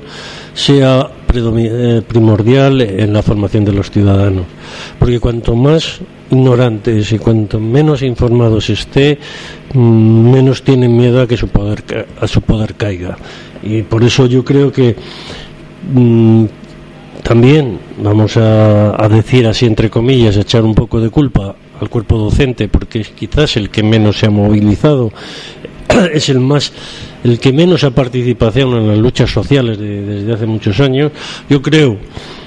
sea primordial en la formación de los ciudadanos, porque cuanto más ignorantes y cuanto menos informados esté, menos tienen miedo a que su poder caiga. Y por eso yo creo que también vamos a decir así entre comillas, echar un poco de culpa al cuerpo docente, porque es quizás el que menos se ha movilizado, es el que menos ha participado en las luchas sociales desde hace muchos años. Yo creo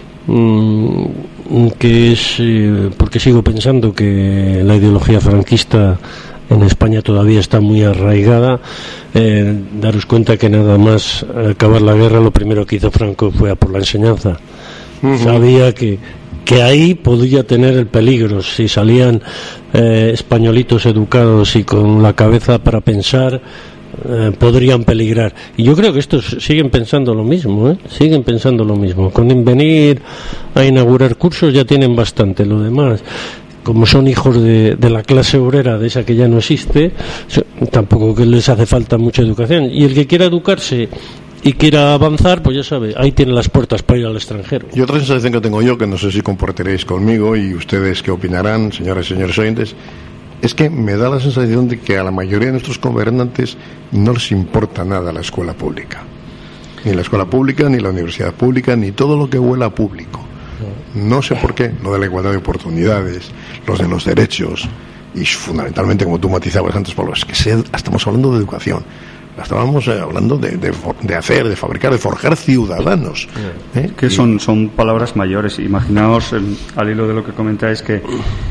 que es porque sigo pensando que la ideología franquista en España todavía está muy arraigada. Daros cuenta que nada más acabar la guerra, lo primero que hizo Franco fue a por la enseñanza. Sabía que ahí podía tener el peligro. Si salían españolitos educados y con la cabeza para pensar, podrían peligrar. Y yo creo que estos siguen pensando lo mismo, siguen pensando lo mismo. Con venir a inaugurar cursos ya tienen bastante. Lo demás, como son hijos de la clase obrera, de esa que ya no existe, tampoco que les hace falta mucha educación. Y el que quiera educarse y quiera avanzar, pues ya sabe, ahí tienen las puertas para ir al extranjero. Y otra sensación que tengo yo, que no sé si compartiréis conmigo y ustedes qué opinarán, señoras y señores oyentes, es que me da la sensación de que a la mayoría de nuestros gobernantes no les importa nada la escuela pública. Ni la escuela pública, ni la universidad pública, ni todo lo que huela a público. No sé por qué, lo de la igualdad de oportunidades, los de los derechos, y fundamentalmente, como tú matizabas antes, Pablo, es que estamos hablando de educación. Estábamos hablando de hacer, de fabricar, de forjar ciudadanos. Que son palabras mayores. Imaginaos, al hilo de lo que comentáis, que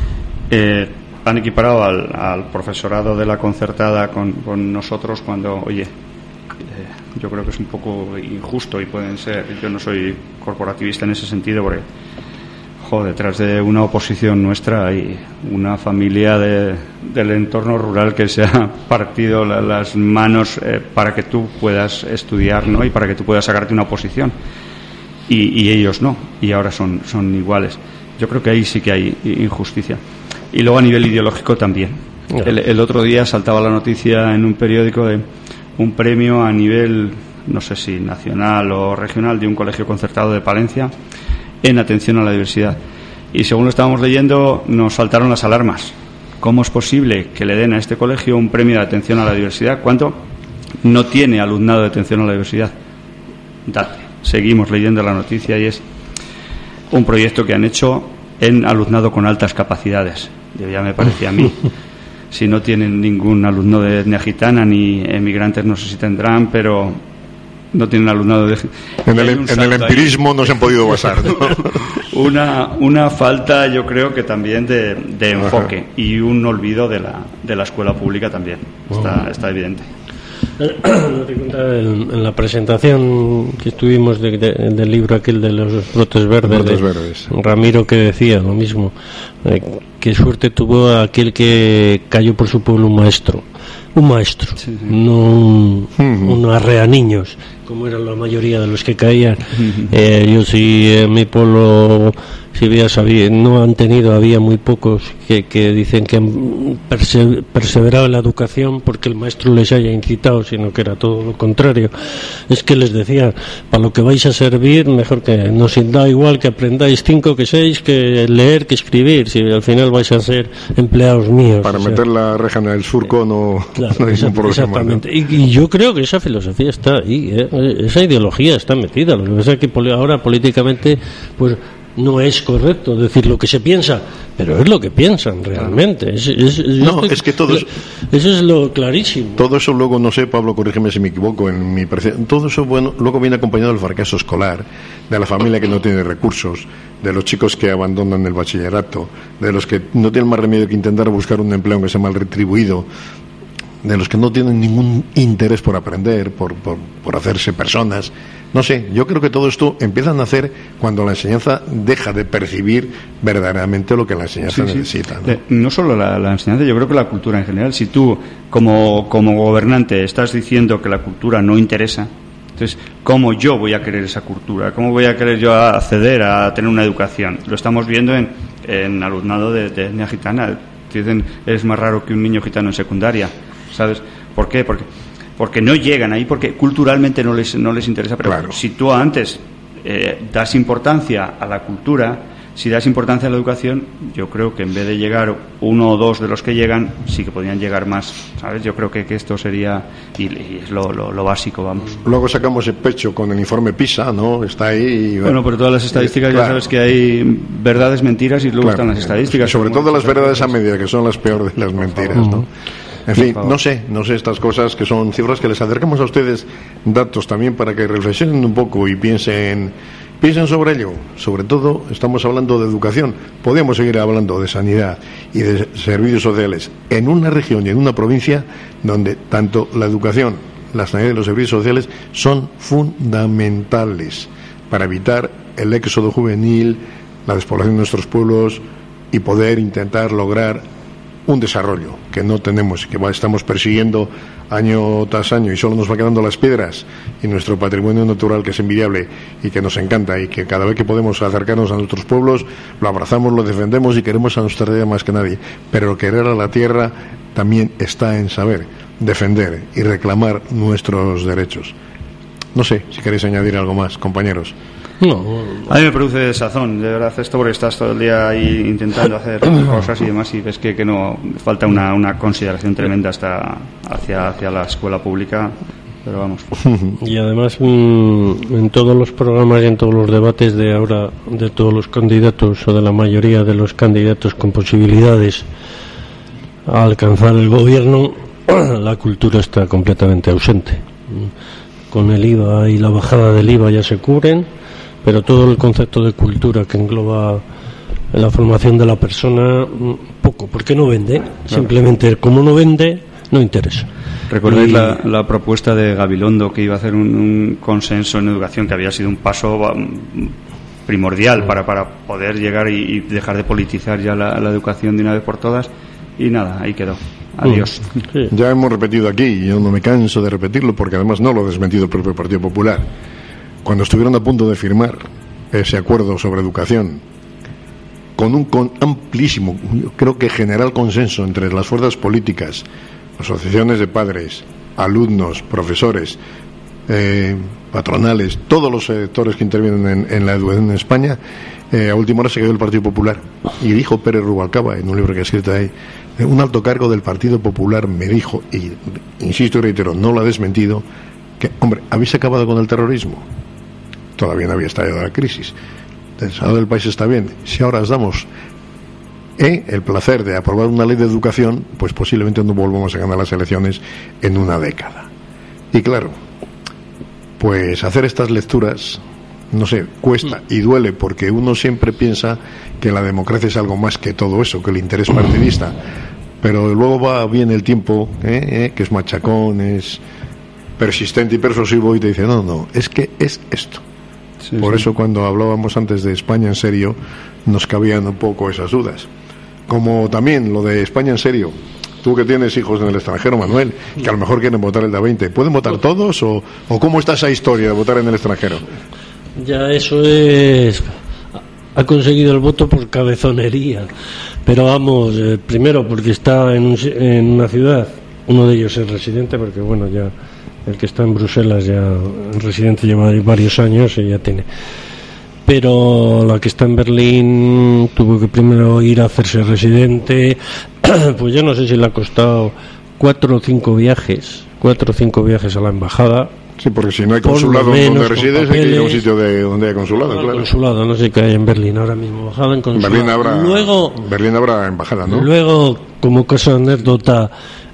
han equiparado al profesorado de la concertada con nosotros cuando, oye, yo creo que es un poco injusto y pueden ser, yo no soy corporativista en ese sentido porque, detrás de una oposición nuestra hay una familia del entorno rural que se ha partido las manos para que tú puedas estudiar, ¿no? Y para que tú puedas sacarte una oposición y ellos no, y ahora son iguales. Yo creo que ahí sí que hay injusticia. Y luego a nivel ideológico también. El otro día saltaba la noticia en un periódico de un premio a nivel, no sé si nacional o regional, de un colegio concertado de Palencia en atención a la diversidad. Y según lo estábamos leyendo, nos saltaron las alarmas. ¿Cómo es posible que le den a este colegio un premio de atención a la diversidad cuando no tiene alumnado de atención a la diversidad? Seguimos leyendo la noticia y es un proyecto que han hecho en alumnado con altas capacidades. Ya me parecía a mí. Si no tienen ningún alumno de etnia gitana ni emigrantes, no sé si tendrán, pero no tienen alumnado de... En el empirismo no se han podido basar, ¿no? una falta, yo creo que también de enfoque y un olvido de la escuela pública también. Está evidente. En la presentación que estuvimos del libro aquel de los brotes verdes, Ramiro, que decía lo mismo, qué suerte tuvo aquel que cayó por su pueblo un maestro, sí. No un arrea niños, como eran la mayoría de los que caían. Yo sí, en mi pueblo, si no han tenido, había muy pocos que dicen que han perseverado en la educación porque el maestro les haya incitado, sino que era todo lo contrario. Es que les decía, para lo que vais a servir, mejor que nos da igual que aprendáis 5 que 6, que leer, que escribir, si al final vais a ser empleados míos. Para meter la reja en el surco no hay ningún problema. Exactamente. ¿No? Y yo creo que esa filosofía está ahí, esa ideología está metida. Lo que pasa es que ahora políticamente, pues, no es correcto decir lo que se piensa, pero es lo que piensan realmente. Es que todo eso es lo clarísimo. Todo eso luego, no sé, Pablo, corrígeme si me equivoco, en mi parecer, todo eso, bueno, luego viene acompañado del fracaso escolar, de la familia que no tiene recursos, de los chicos que abandonan el bachillerato, de los que no tienen más remedio que intentar buscar un empleo aunque sea mal retribuido, de los que no tienen ningún interés por aprender, por hacerse personas. No sé, yo creo que todo esto empieza a nacer cuando la enseñanza deja de percibir verdaderamente lo que la enseñanza necesita. No solo la enseñanza, yo creo que la cultura en general. Si tú, como gobernante, estás diciendo que la cultura no interesa, entonces, ¿cómo yo voy a querer esa cultura? ¿Cómo voy a querer yo acceder a tener una educación? Lo estamos viendo en alumnado de etnia gitana. Dicen, es más raro que un niño gitano en secundaria, ¿sabes? ¿Por qué? Porque no llegan ahí, porque culturalmente no les interesa. Pero claro, si tú antes das importancia a la cultura, si das importancia a la educación, yo creo que en vez de llegar uno o dos de los que llegan, sí que podrían llegar más, ¿sabes? Yo creo que esto sería, y es lo básico, vamos. Luego sacamos el pecho con el informe PISA, ¿no? Está ahí. Bueno, pero todas las estadísticas, claro, ya sabes que hay verdades, mentiras, y luego claro, están las estadísticas. Y sobre todo las verdades a media, que son las peores de las mentiras, ¿no? En fin, no sé estas cosas que son cifras que les acercamos a ustedes, datos también para que reflexionen un poco y piensen sobre ello. Sobre todo, estamos hablando de educación. Podríamos seguir hablando de sanidad y de servicios sociales en una región y en una provincia donde tanto la educación, la sanidad y los servicios sociales son fundamentales para evitar el éxodo juvenil, la despoblación de nuestros pueblos y poder intentar lograr un desarrollo que no tenemos y que estamos persiguiendo año tras año, y solo nos va quedando las piedras y nuestro patrimonio natural, que es envidiable y que nos encanta, y que cada vez que podemos acercarnos a nuestros pueblos lo abrazamos, lo defendemos y queremos a nuestra tierra más que nadie. Pero querer a la tierra también está en saber defender y reclamar nuestros derechos. No sé si queréis añadir algo más, compañeros. No, a mí me produce desazón, de verdad, esto, porque estás todo el día ahí intentando hacer cosas y demás, y ves que no falta una consideración tremenda hasta hacia la escuela pública, pero vamos. Y además, en todos los programas y en todos los debates de ahora, de todos los candidatos o de la mayoría de los candidatos con posibilidades a alcanzar el gobierno, la cultura está completamente ausente. Con el IVA y la bajada del IVA ya se cubren, pero todo el concepto de cultura que engloba la formación de la persona, poco, porque no vende. Claro. Simplemente, como no vende, no interesa. ¿Recordáis la propuesta de Gabilondo, que iba a hacer un consenso en educación, que había sido un paso primordial para poder llegar y dejar de politizar ya la educación de una vez por todas? Y nada, ahí quedó. Adiós. Sí. Ya hemos repetido aquí, y yo no me canso de repetirlo, porque además no lo ha desmentido el propio Partido Popular. Cuando estuvieron a punto de firmar ese acuerdo sobre educación, con amplísimo, yo creo que general consenso entre las fuerzas políticas, asociaciones de padres, alumnos, profesores, patronales, todos los sectores que intervienen en la educación en España, a última hora se quedó el Partido Popular. Y dijo Pérez Rubalcaba, en un libro que ha escrito ahí, un alto cargo del Partido Popular me dijo, y insisto y reitero, no lo ha desmentido, que, hombre, ¿habéis acabado con el terrorismo? Todavía no había estallado la crisis. El estado del país está bien. Si ahora os damos el placer de aprobar una ley de educación, pues posiblemente no volvamos a ganar las elecciones en una década. Y claro, pues hacer estas lecturas, no sé, cuesta y duele, porque uno siempre piensa que la democracia es algo más que todo eso, que el interés partidista. Pero luego va bien el tiempo, que es machacón, es persistente y persuasivo, y te dice, no, es que es esto. Sí, por eso cuando hablábamos antes de España en serio, nos cabían un poco esas dudas. Como también lo de España en serio. Tú que tienes hijos en el extranjero, Manuel, que a lo mejor quieren votar el día 20, ¿pueden votar todos o cómo está esa historia de votar en el extranjero? Ya eso es... Ha conseguido el voto por cabezonería. Pero vamos, primero porque está en una ciudad, uno de ellos es residente, porque bueno, ya... El que está en Bruselas ya el residente lleva varios años y ya tiene. Pero la que está en Berlín tuvo que primero ir a hacerse residente. Pues yo no sé si le ha costado 4 o 5 viajes a la embajada. Sí, porque si no hay consulado donde resides, hay que ir a un sitio donde hay consulado, claro. Consulado, no sé qué hay en Berlín ahora mismo, embajada en consulado. Berlín habrá embajada, ¿no? Luego, como cosa anécdota,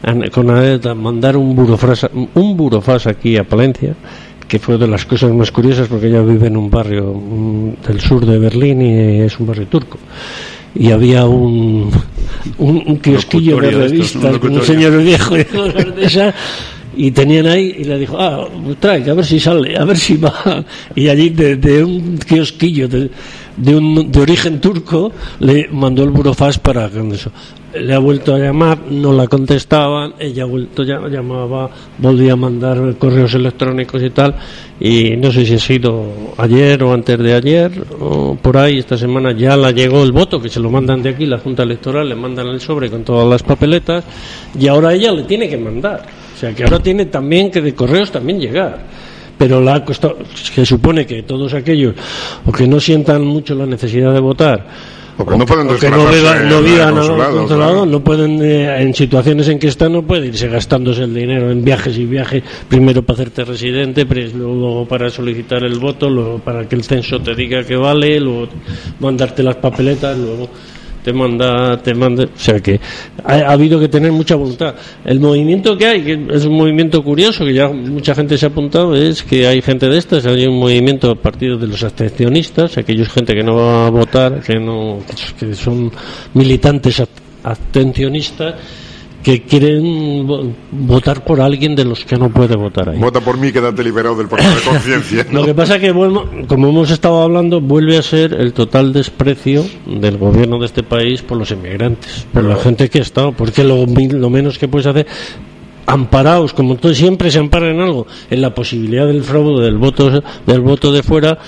mandar un burofax aquí a Palencia, que fue de las cosas más curiosas, porque ella vive en un barrio del sur de Berlín y es un barrio turco. Y había un kiosquillo de revistas con un señor viejo y cosas de esas. Y tenían ahí, y le dijo, trae, a ver si sale, a ver si va. Y allí, de un kiosquillo de origen turco, le mandó el burofax para con eso. Le ha vuelto a llamar, no la contestaban, ella ha vuelto, llamaba, volvía a mandar correos electrónicos y tal. Y no sé si ha sido ayer o antes de ayer, o por ahí, esta semana ya la llegó el voto, que se lo mandan de aquí, la Junta Electoral, le mandan el sobre con todas las papeletas, y ahora ella le tiene que mandar. O sea, que ahora tiene también que de correos también llegar. pero la ha costado, se supone que todos aquellos o que no sientan mucho la necesidad de votar, porque no pueden no vivan controlado, no pueden, en situaciones en que están, no pueden irse gastándose el dinero en viajes y viajes, primero para hacerte residente, luego para solicitar el voto, luego para que el censo te diga que vale, luego mandarte las papeletas, luego te manda, o sea que ha habido que tener mucha voluntad. El movimiento que hay, que es un movimiento curioso, que ya mucha gente se ha apuntado, es que hay gente de estas, hay un movimiento partido de los abstencionistas, aquellos gente que no va a votar, que son militantes abstencionistas, que quieren votar por alguien de los que no puede votar ahí. Vota por mí, quédate liberado del problema de conciencia, ¿no? Lo que pasa es que, como hemos estado hablando, vuelve a ser el total desprecio del gobierno de este país por los inmigrantes, por la gente que ha estado, porque lo menos que puedes hacer, amparados, como todo, siempre se amparan en algo, en la posibilidad del fraude del voto de fuera,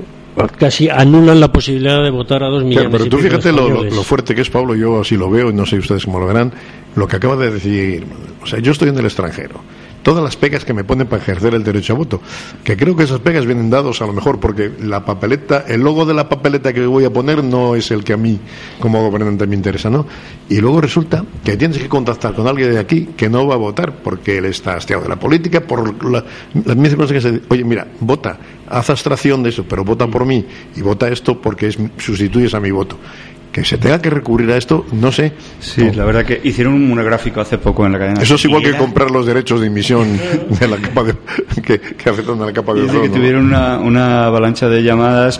casi anulan la posibilidad de votar a 2 millones. Pero tú fíjate lo fuerte que es, Pablo, yo así lo veo, y no sé ustedes cómo lo verán, lo que acaba de decir. O sea, yo estoy en el extranjero, todas las pegas que me ponen para ejercer el derecho a voto, que creo que esas pegas vienen dados a lo mejor porque la papeleta, el logo de la papeleta que voy a poner no es el que a mí como gobernante me interesa, ¿no? Y luego resulta que tienes que contactar con alguien de aquí que no va a votar porque él está hastiado de la política, por las mismas cosas que se dicen. Oye, mira, vota, haz abstracción de eso, pero vota por mí y vota esto porque sustituyes a mi voto. Que se tenga que recurrir a esto, no sé. Sí, la verdad que hicieron un monográfico hace poco en la cadena. Eso es igual que comprar los derechos de emisión de la capa que afectan a la capa de ozono. Dice que tuvieron una avalancha de llamadas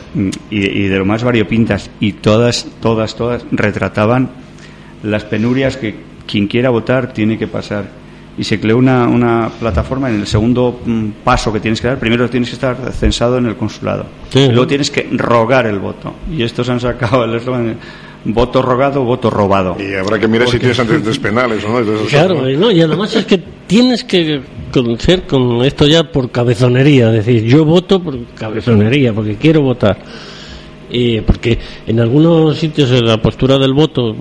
y de lo más variopintas, y todas retrataban las penurias que quien quiera votar tiene que pasar. Y se creó una plataforma. En el segundo paso que tienes que dar, primero tienes que estar censado en el consulado, sí, luego tienes que rogar el voto, y estos han sacado el eslogan: voto rogado, voto robado. Y habrá que mirar si tienes antecedentes penales o no. Claro, ¿no? Y además es que tienes que conocer con esto ya por cabezonería, es decir, yo voto por cabezonería, porque quiero votar, porque en algunos sitios la postura del voto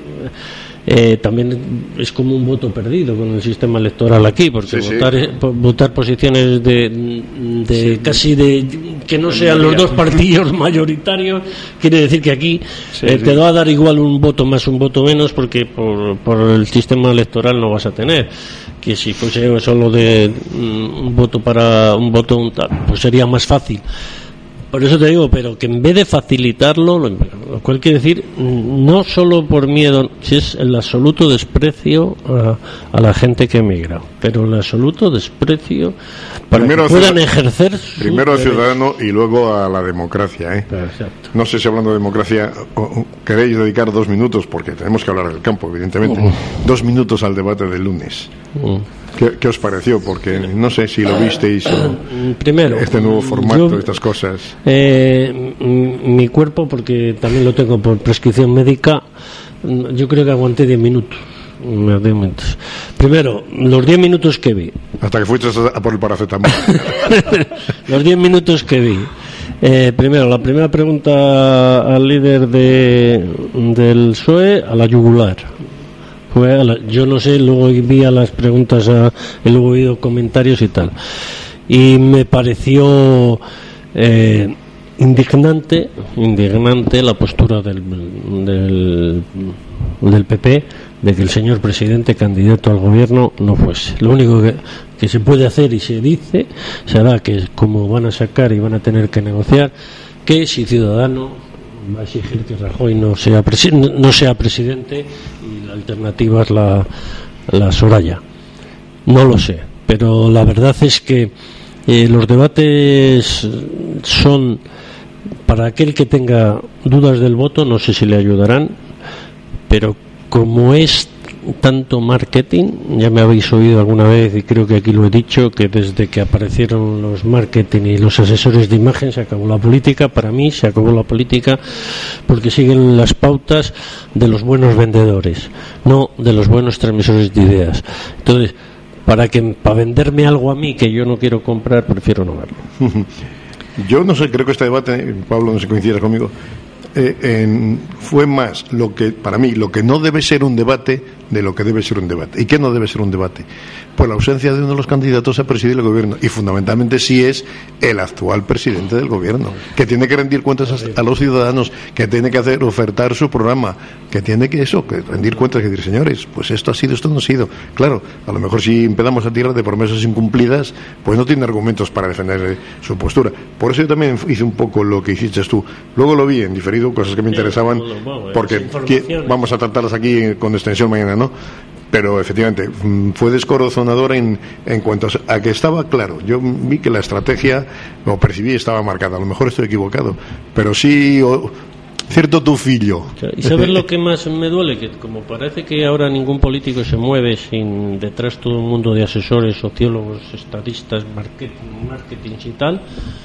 también es como un voto perdido con el sistema electoral aquí, porque votar posiciones de casi de que no sean los dos partidos mayoritarios quiere decir que aquí te va a dar igual un voto más, un voto menos, porque por el sistema electoral no vas a tener, que si fuese solo de un voto para un voto pues sería más fácil. Por eso te digo, pero que en vez de facilitarlo, lo cual quiere decir, no solo por miedo, si es el absoluto desprecio a la gente que emigra, pero el absoluto desprecio para primero que puedan ejercer primero al ciudadano y luego a la democracia, ¿eh? Exacto. No sé si hablando de democracia queréis dedicar 2 minutos, porque tenemos que hablar del campo, evidentemente, 2 minutos al debate del lunes. ¿Qué os pareció? Porque no sé si lo visteis primero, este nuevo formato, estas cosas. Mi cuerpo, porque también lo tengo por prescripción médica, yo creo que aguanté 10 minutos. Primero, los 10 minutos que vi. Hasta que fuiste a por el paracetamol. Los 10 minutos que vi. Primero, la primera pregunta al líder del PSOE, a la yugular. Yo no sé, luego vi a las preguntas, he luego oído comentarios y tal, y me pareció indignante la postura del PP de que el señor presidente candidato al gobierno no fuese. Lo único que se puede hacer y se dice será que como van a sacar y van a tener que negociar, que si Ciudadanos va a exigir que Rajoy no sea presidente y la alternativa es la Soraya. No lo sé, pero la verdad es que los debates son para aquel que tenga dudas del voto, no sé si le ayudarán, pero como es tanto marketing, ya me habéis oído alguna vez y creo que aquí lo he dicho, que desde que aparecieron los marketing y los asesores de imagen se acabó la política. Para mí se acabó la política porque siguen las pautas de los buenos vendedores, no de los buenos transmisores de ideas. Entonces, para venderme algo a mí que yo no quiero comprar, prefiero no verlo. Yo no sé, creo que este debate, Pablo, no sé si coincides conmigo, fue más lo que, para mí, lo que no debe ser un debate de lo que debe ser un debate. ¿Y qué no debe ser un debate? Pues la ausencia de uno de los candidatos a presidir el gobierno, y fundamentalmente si es el actual presidente del gobierno, que tiene que rendir cuentas a los ciudadanos, que tiene que ofertar su programa, que tiene que rendir cuentas, que decir, señores, pues esto ha sido, esto no ha sido. Claro, a lo mejor si empezamos a tirar de promesas incumplidas, pues no tiene argumentos para defender su postura. Por eso yo también hice un poco lo que hiciste tú. Luego lo vi en diferido, cosas que me interesaban, porque vamos a tratarlas aquí con extensión mañana, ¿no? Pero efectivamente fue descorazonadora en cuanto a que estaba claro. Yo vi que la estrategia, lo percibí, estaba marcada. A lo mejor estoy equivocado, pero sí cierto tufillo. ¿Y sabes lo que más me duele? Que como parece que ahora ningún político se mueve sin detrás todo un mundo de asesores, sociólogos, estadistas, marketing y tal,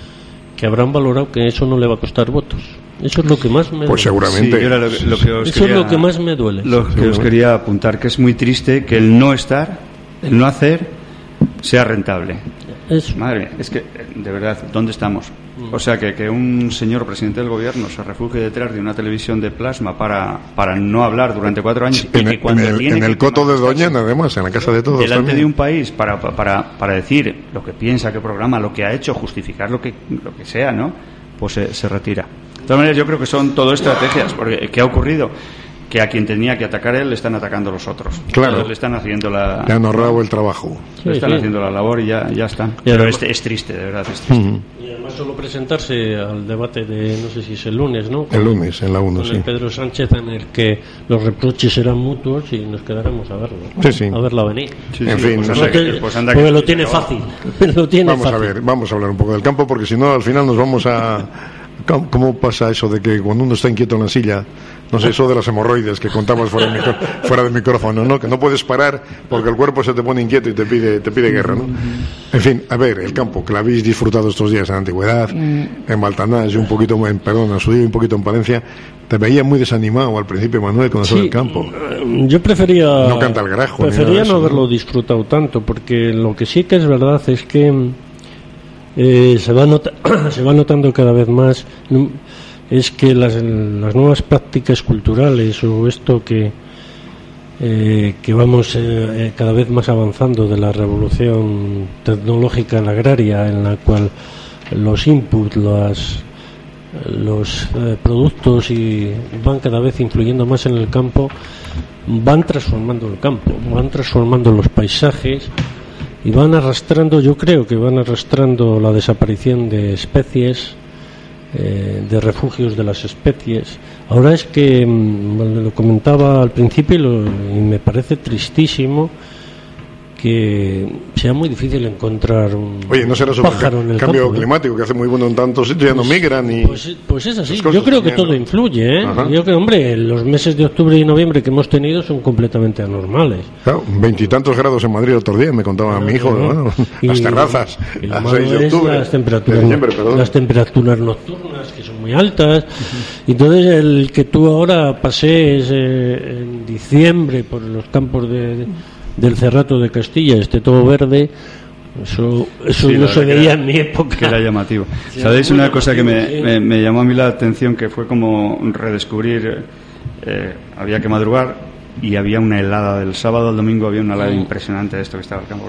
que habrán valorado que eso no le va a costar votos. Eso es lo que más me duele. Pues seguramente. Sí, eso es lo que más me duele. Lo que os quería apuntar, que es muy triste que el no estar, el no hacer, sea rentable. Madre mía, es que, de verdad, ¿dónde estamos? O sea, que un señor presidente del gobierno se refugie detrás de una televisión de plasma para no hablar durante 4 años. En el coto de Doñana, además, en la casa de todos. Delante de un país para decir lo que piensa, qué programa, lo que ha hecho, justificar lo que sea, ¿no? Pues se retira. De todas maneras, yo creo que son todo estrategias, porque ¿qué ha ocurrido? Que a quien tenía que atacar él le están atacando los otros. Claro. Le están haciendo la... Le han ahorrado el trabajo. Le están haciendo la labor y ya están. Pero es triste, de verdad, es triste. Y además solo presentarse al debate de, no sé si es el lunes, ¿no? El lunes, en la 1, sí. Con el Pedro Sánchez, en el que los reproches serán mutuos y nos quedaremos a verlo. Sí. A verla venir. En fin, pues porque lo tiene fácil. Vamos a hablar un poco del campo, porque si no, al final nos vamos a... ¿Cómo pasa eso de que cuando uno está inquieto en la silla, no sé, eso de las hemorroides que contamos fuera del micrófono, ¿no? Que no puedes parar porque el cuerpo se te pone inquieto y te pide guerra, ¿no? En fin, a ver, el campo, que lo habéis disfrutado estos días en Antigüedad, en Baltanás y un poquito, en Sudío y un poquito en Palencia, te veía muy desanimado al principio, Manuel, con eso del campo. Yo prefería... No canta el grajo. Prefería no haberlo disfrutado tanto, porque lo que sí que es verdad es que se va notando cada vez más, es que las nuevas prácticas culturales o esto que vamos cada vez más avanzando de la revolución tecnológica en la agraria, en la cual los inputs, los productos y van cada vez influyendo más en el campo, van transformando el campo, van transformando los paisajes y van arrastrando, yo creo que van arrastrando la desaparición de especies, de refugios de las especies. Ahora es que, lo comentaba al principio y me parece tristísimo que sea muy difícil encontrar un pájaro en el cambio campo, climático, que hace muy bueno en tantos sitios, ya no migran y... Pues es así, yo creo que todo influye, ¿eh? Yo creo, hombre, los meses de octubre y noviembre que hemos tenido son completamente anormales. Claro, 20 y tantos grados en Madrid el otro día, me contaba mi hijo, bueno, las terrazas, y a 6 de octubre, las temperaturas nocturnas, que son muy altas. Entonces, el que tú ahora pasees en diciembre por los campos del Cerrato de Castilla, esté todo verde, eso no se veía en mi época. Que era llamativo. ¿Sabéis una cosa que me llamó a mí la atención? Que fue como redescubrir, había que madrugar y había una helada, del sábado al domingo había una helada impresionante de esto que estaba el campo.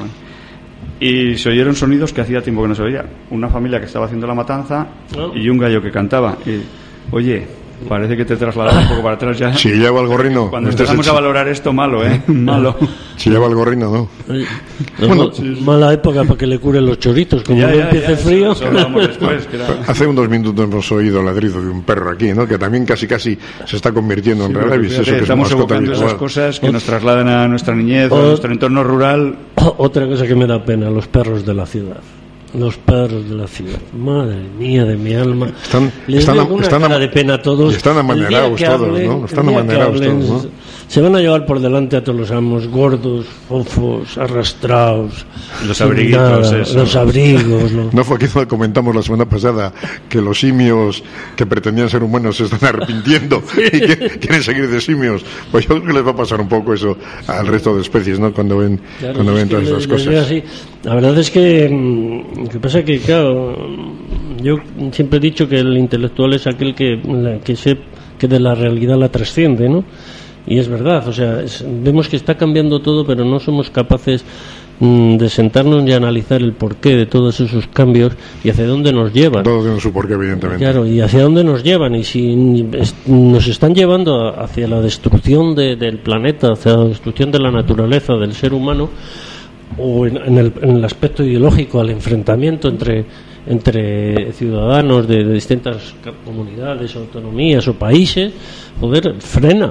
Y se oyeron sonidos que hacía tiempo que no se oía. Una familia que estaba haciendo la matanza y un gallo que cantaba. Y, oye, parece que te trasladas un poco para atrás ya. Si lleva el gorrino. Cuando empezamos a valorar esto, malo, malo. Si lleva el gorrino, ¿no? Bueno, mala época para que le curen los choritos, como no empiece frío. Hace unos minutos hemos oído el ladrido de un perro aquí, ¿no? Que también casi se está convirtiendo en rarvis. Estamos evocando esas cosas que nos trasladan a nuestra niñez, a nuestro entorno rural. Otra cosa que me da pena, los perros de la ciudad. Los perros de la ciudad, madre mía de mi alma, están de pena a todos. Están amanerados todos, ¿no? Están amanerados todos, ¿no? Se van a llevar por delante a todos los amos, gordos, fofos, arrastrados. Los abriguitos, los abrigos. ¿No fue aquí donde comentamos la semana pasada que los simios que pretendían ser humanos se están arrepintiendo y quieren seguir de simios? Pues yo creo que les va a pasar un poco eso al resto de especies, ¿no? Cuando ven todas estas cosas. La verdad es que pasa que, claro, Yo siempre he dicho que el intelectual es aquel que de la realidad la trasciende, ¿no? Y es verdad, o sea, vemos que está cambiando todo, pero no somos capaces de sentarnos y analizar el porqué de todos esos cambios y hacia dónde nos llevan. Todo tiene su porqué, evidentemente. Claro, y hacia dónde nos llevan, y si nos están llevando hacia la destrucción del planeta, hacia la destrucción de la naturaleza, del ser humano, o en el aspecto ideológico, al enfrentamiento entre ciudadanos de distintas comunidades, autonomías o países, joder, frena,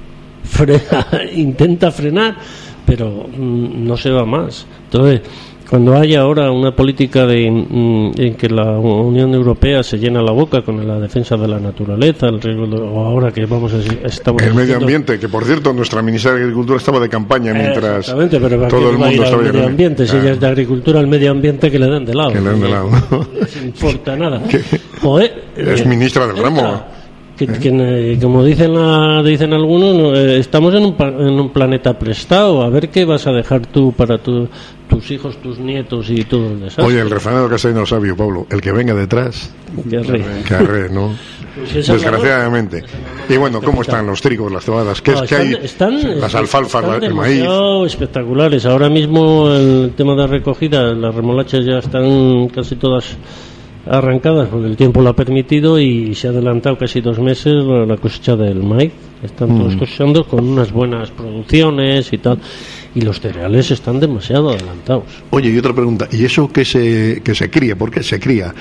intenta frenar, pero no se va más. Entonces, cuando hay ahora una política en que la Unión Europea se llena la boca con la defensa de la naturaleza, o ahora que estamos el medio ambiente, que por cierto nuestra ministra de Agricultura estaba de campaña mientras pero todo el mundo estaba el medio ambiente, si ella es de Agricultura, al medio ambiente que le dan de lado, no les importa nada. Joder, es ministra del ramo. Como dicen algunos, estamos en un planeta prestado. A ver qué vas a dejar tú para tus hijos, tus nietos y todo el desastre. Oye, el refranero castellano sabio, Pablo, el que venga detrás, que arre, ¿no? Pues desgraciadamente. Y bueno, ¿cómo están los trigos, las cebadas? ¿Qué hay? Las alfalfas, el maíz. Espectaculares. Ahora mismo el tema de recogida, las remolachas ya están casi todas arrancadas porque el tiempo lo ha permitido, y se ha adelantado casi 2 meses la cosecha del maíz. Están todos cosechando con unas buenas producciones y tal, y los cereales están demasiado adelantados. Oye, y otra pregunta, ¿y eso que se cría? ¿Por qué se cría?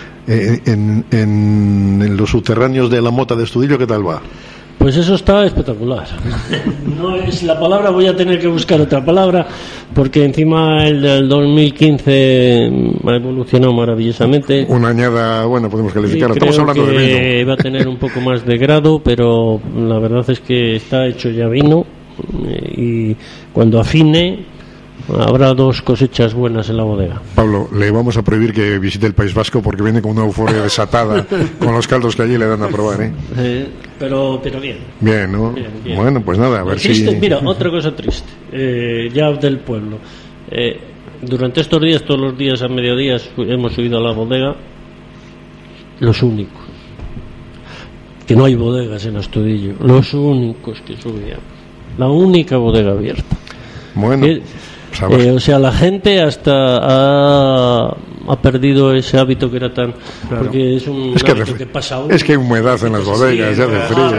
En los subterráneos de la Mota de Estudillo, ¿qué tal va? Pues eso está espectacular. No es la palabra, voy a tener que buscar otra palabra, porque encima el del 2015 ha evolucionado maravillosamente. Una añada, bueno, podemos calificarlo. Estamos hablando de vino. Va a tener un poco más de grado, pero la verdad es que está hecho ya vino, y cuando afine habrá 2 cosechas buenas en la bodega. Pablo, le vamos a prohibir que visite el País Vasco porque viene con una euforia desatada con los caldos que allí le dan a probar, ¿eh? Pero bien. Bien, ¿no? Bien. Bueno, pues nada, a ver triste, si... Mira, otra cosa triste, ya del pueblo. Durante estos días, todos los días a mediodía, hemos subido a la bodega, los únicos. Que no hay bodegas en Astudillo, los únicos que subían. La única bodega abierta. Bueno... o sea, la gente hasta ha perdido ese hábito que era tan... Claro. Porque es un hábito que pasa es que hay humedad en las bodegas, ya de frío.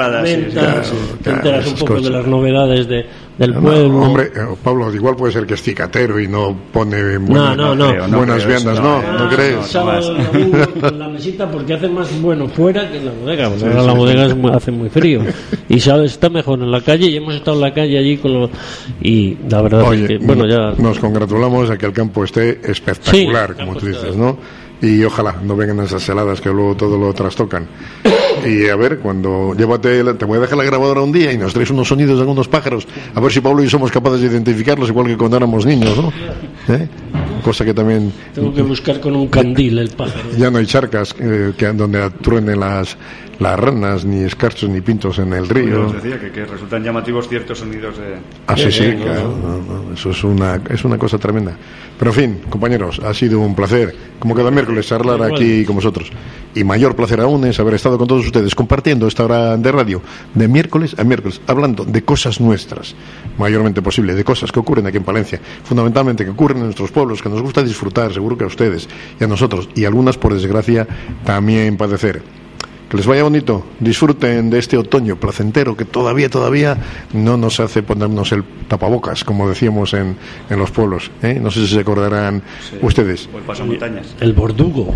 Te enteras un poco de las novedades del pueblo. Hombre, Pablo, igual puede ser que es cicatero y no pone buenas viandas, ¿no crees? Sábado, domingo, con la mesita, porque hace más bueno fuera que en la bodega. Porque ahora la bodega hace muy frío. Y sabes, está mejor en la calle, y hemos estado en la calle allí y la verdad es que, bueno, ya... Nos congratulamos a que el campo esté espectacular, como tú dices, ¿no? Y ojalá no vengan esas heladas que luego todo lo trastocan. Y a ver, cuando te voy a dejar la grabadora un día y nos traes unos sonidos de algunos pájaros, a ver si Pablo y yo somos capaces de identificarlos igual que cuando éramos niños, ¿no? Cosa que también... Tengo que buscar con un candil el pájaro. Ya no hay charcas donde truenen las ranas, ni escarchos, ni pintos en el río. Os decía que resultan llamativos ciertos sonidos de... Sí, claro. No. Eso es una cosa tremenda. Pero en fin, compañeros, ha sido un placer, como cada miércoles, charlar aquí con vosotros. Y mayor placer aún es haber estado con todos ustedes compartiendo esta hora de radio, de miércoles a miércoles, hablando de cosas nuestras, mayormente posible, de cosas que ocurren aquí en Palencia, fundamentalmente que ocurren en nuestros pueblos, que nos gusta disfrutar, seguro que a ustedes y a nosotros, y algunas, por desgracia, también padecer. Que les vaya bonito, disfruten de este otoño placentero que todavía no nos hace ponernos el tapabocas, como decíamos en los pueblos, ¿eh? No sé si se acordarán ustedes. O el pasamontañas. El verdugo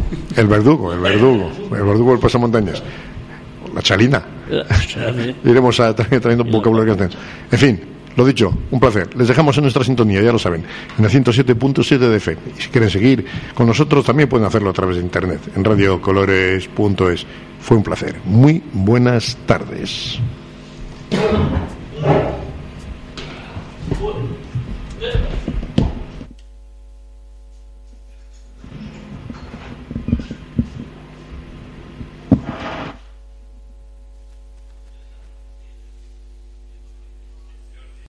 del pasamontañas. La chalina. Iremos trayendo vocabulario que en fin, lo dicho, un placer. Les dejamos en nuestra sintonía, ya lo saben, en el 107.7 de FM. Y si quieren seguir con nosotros, también pueden hacerlo a través de internet, en radiocolores.es. Fue un placer. Muy buenas tardes.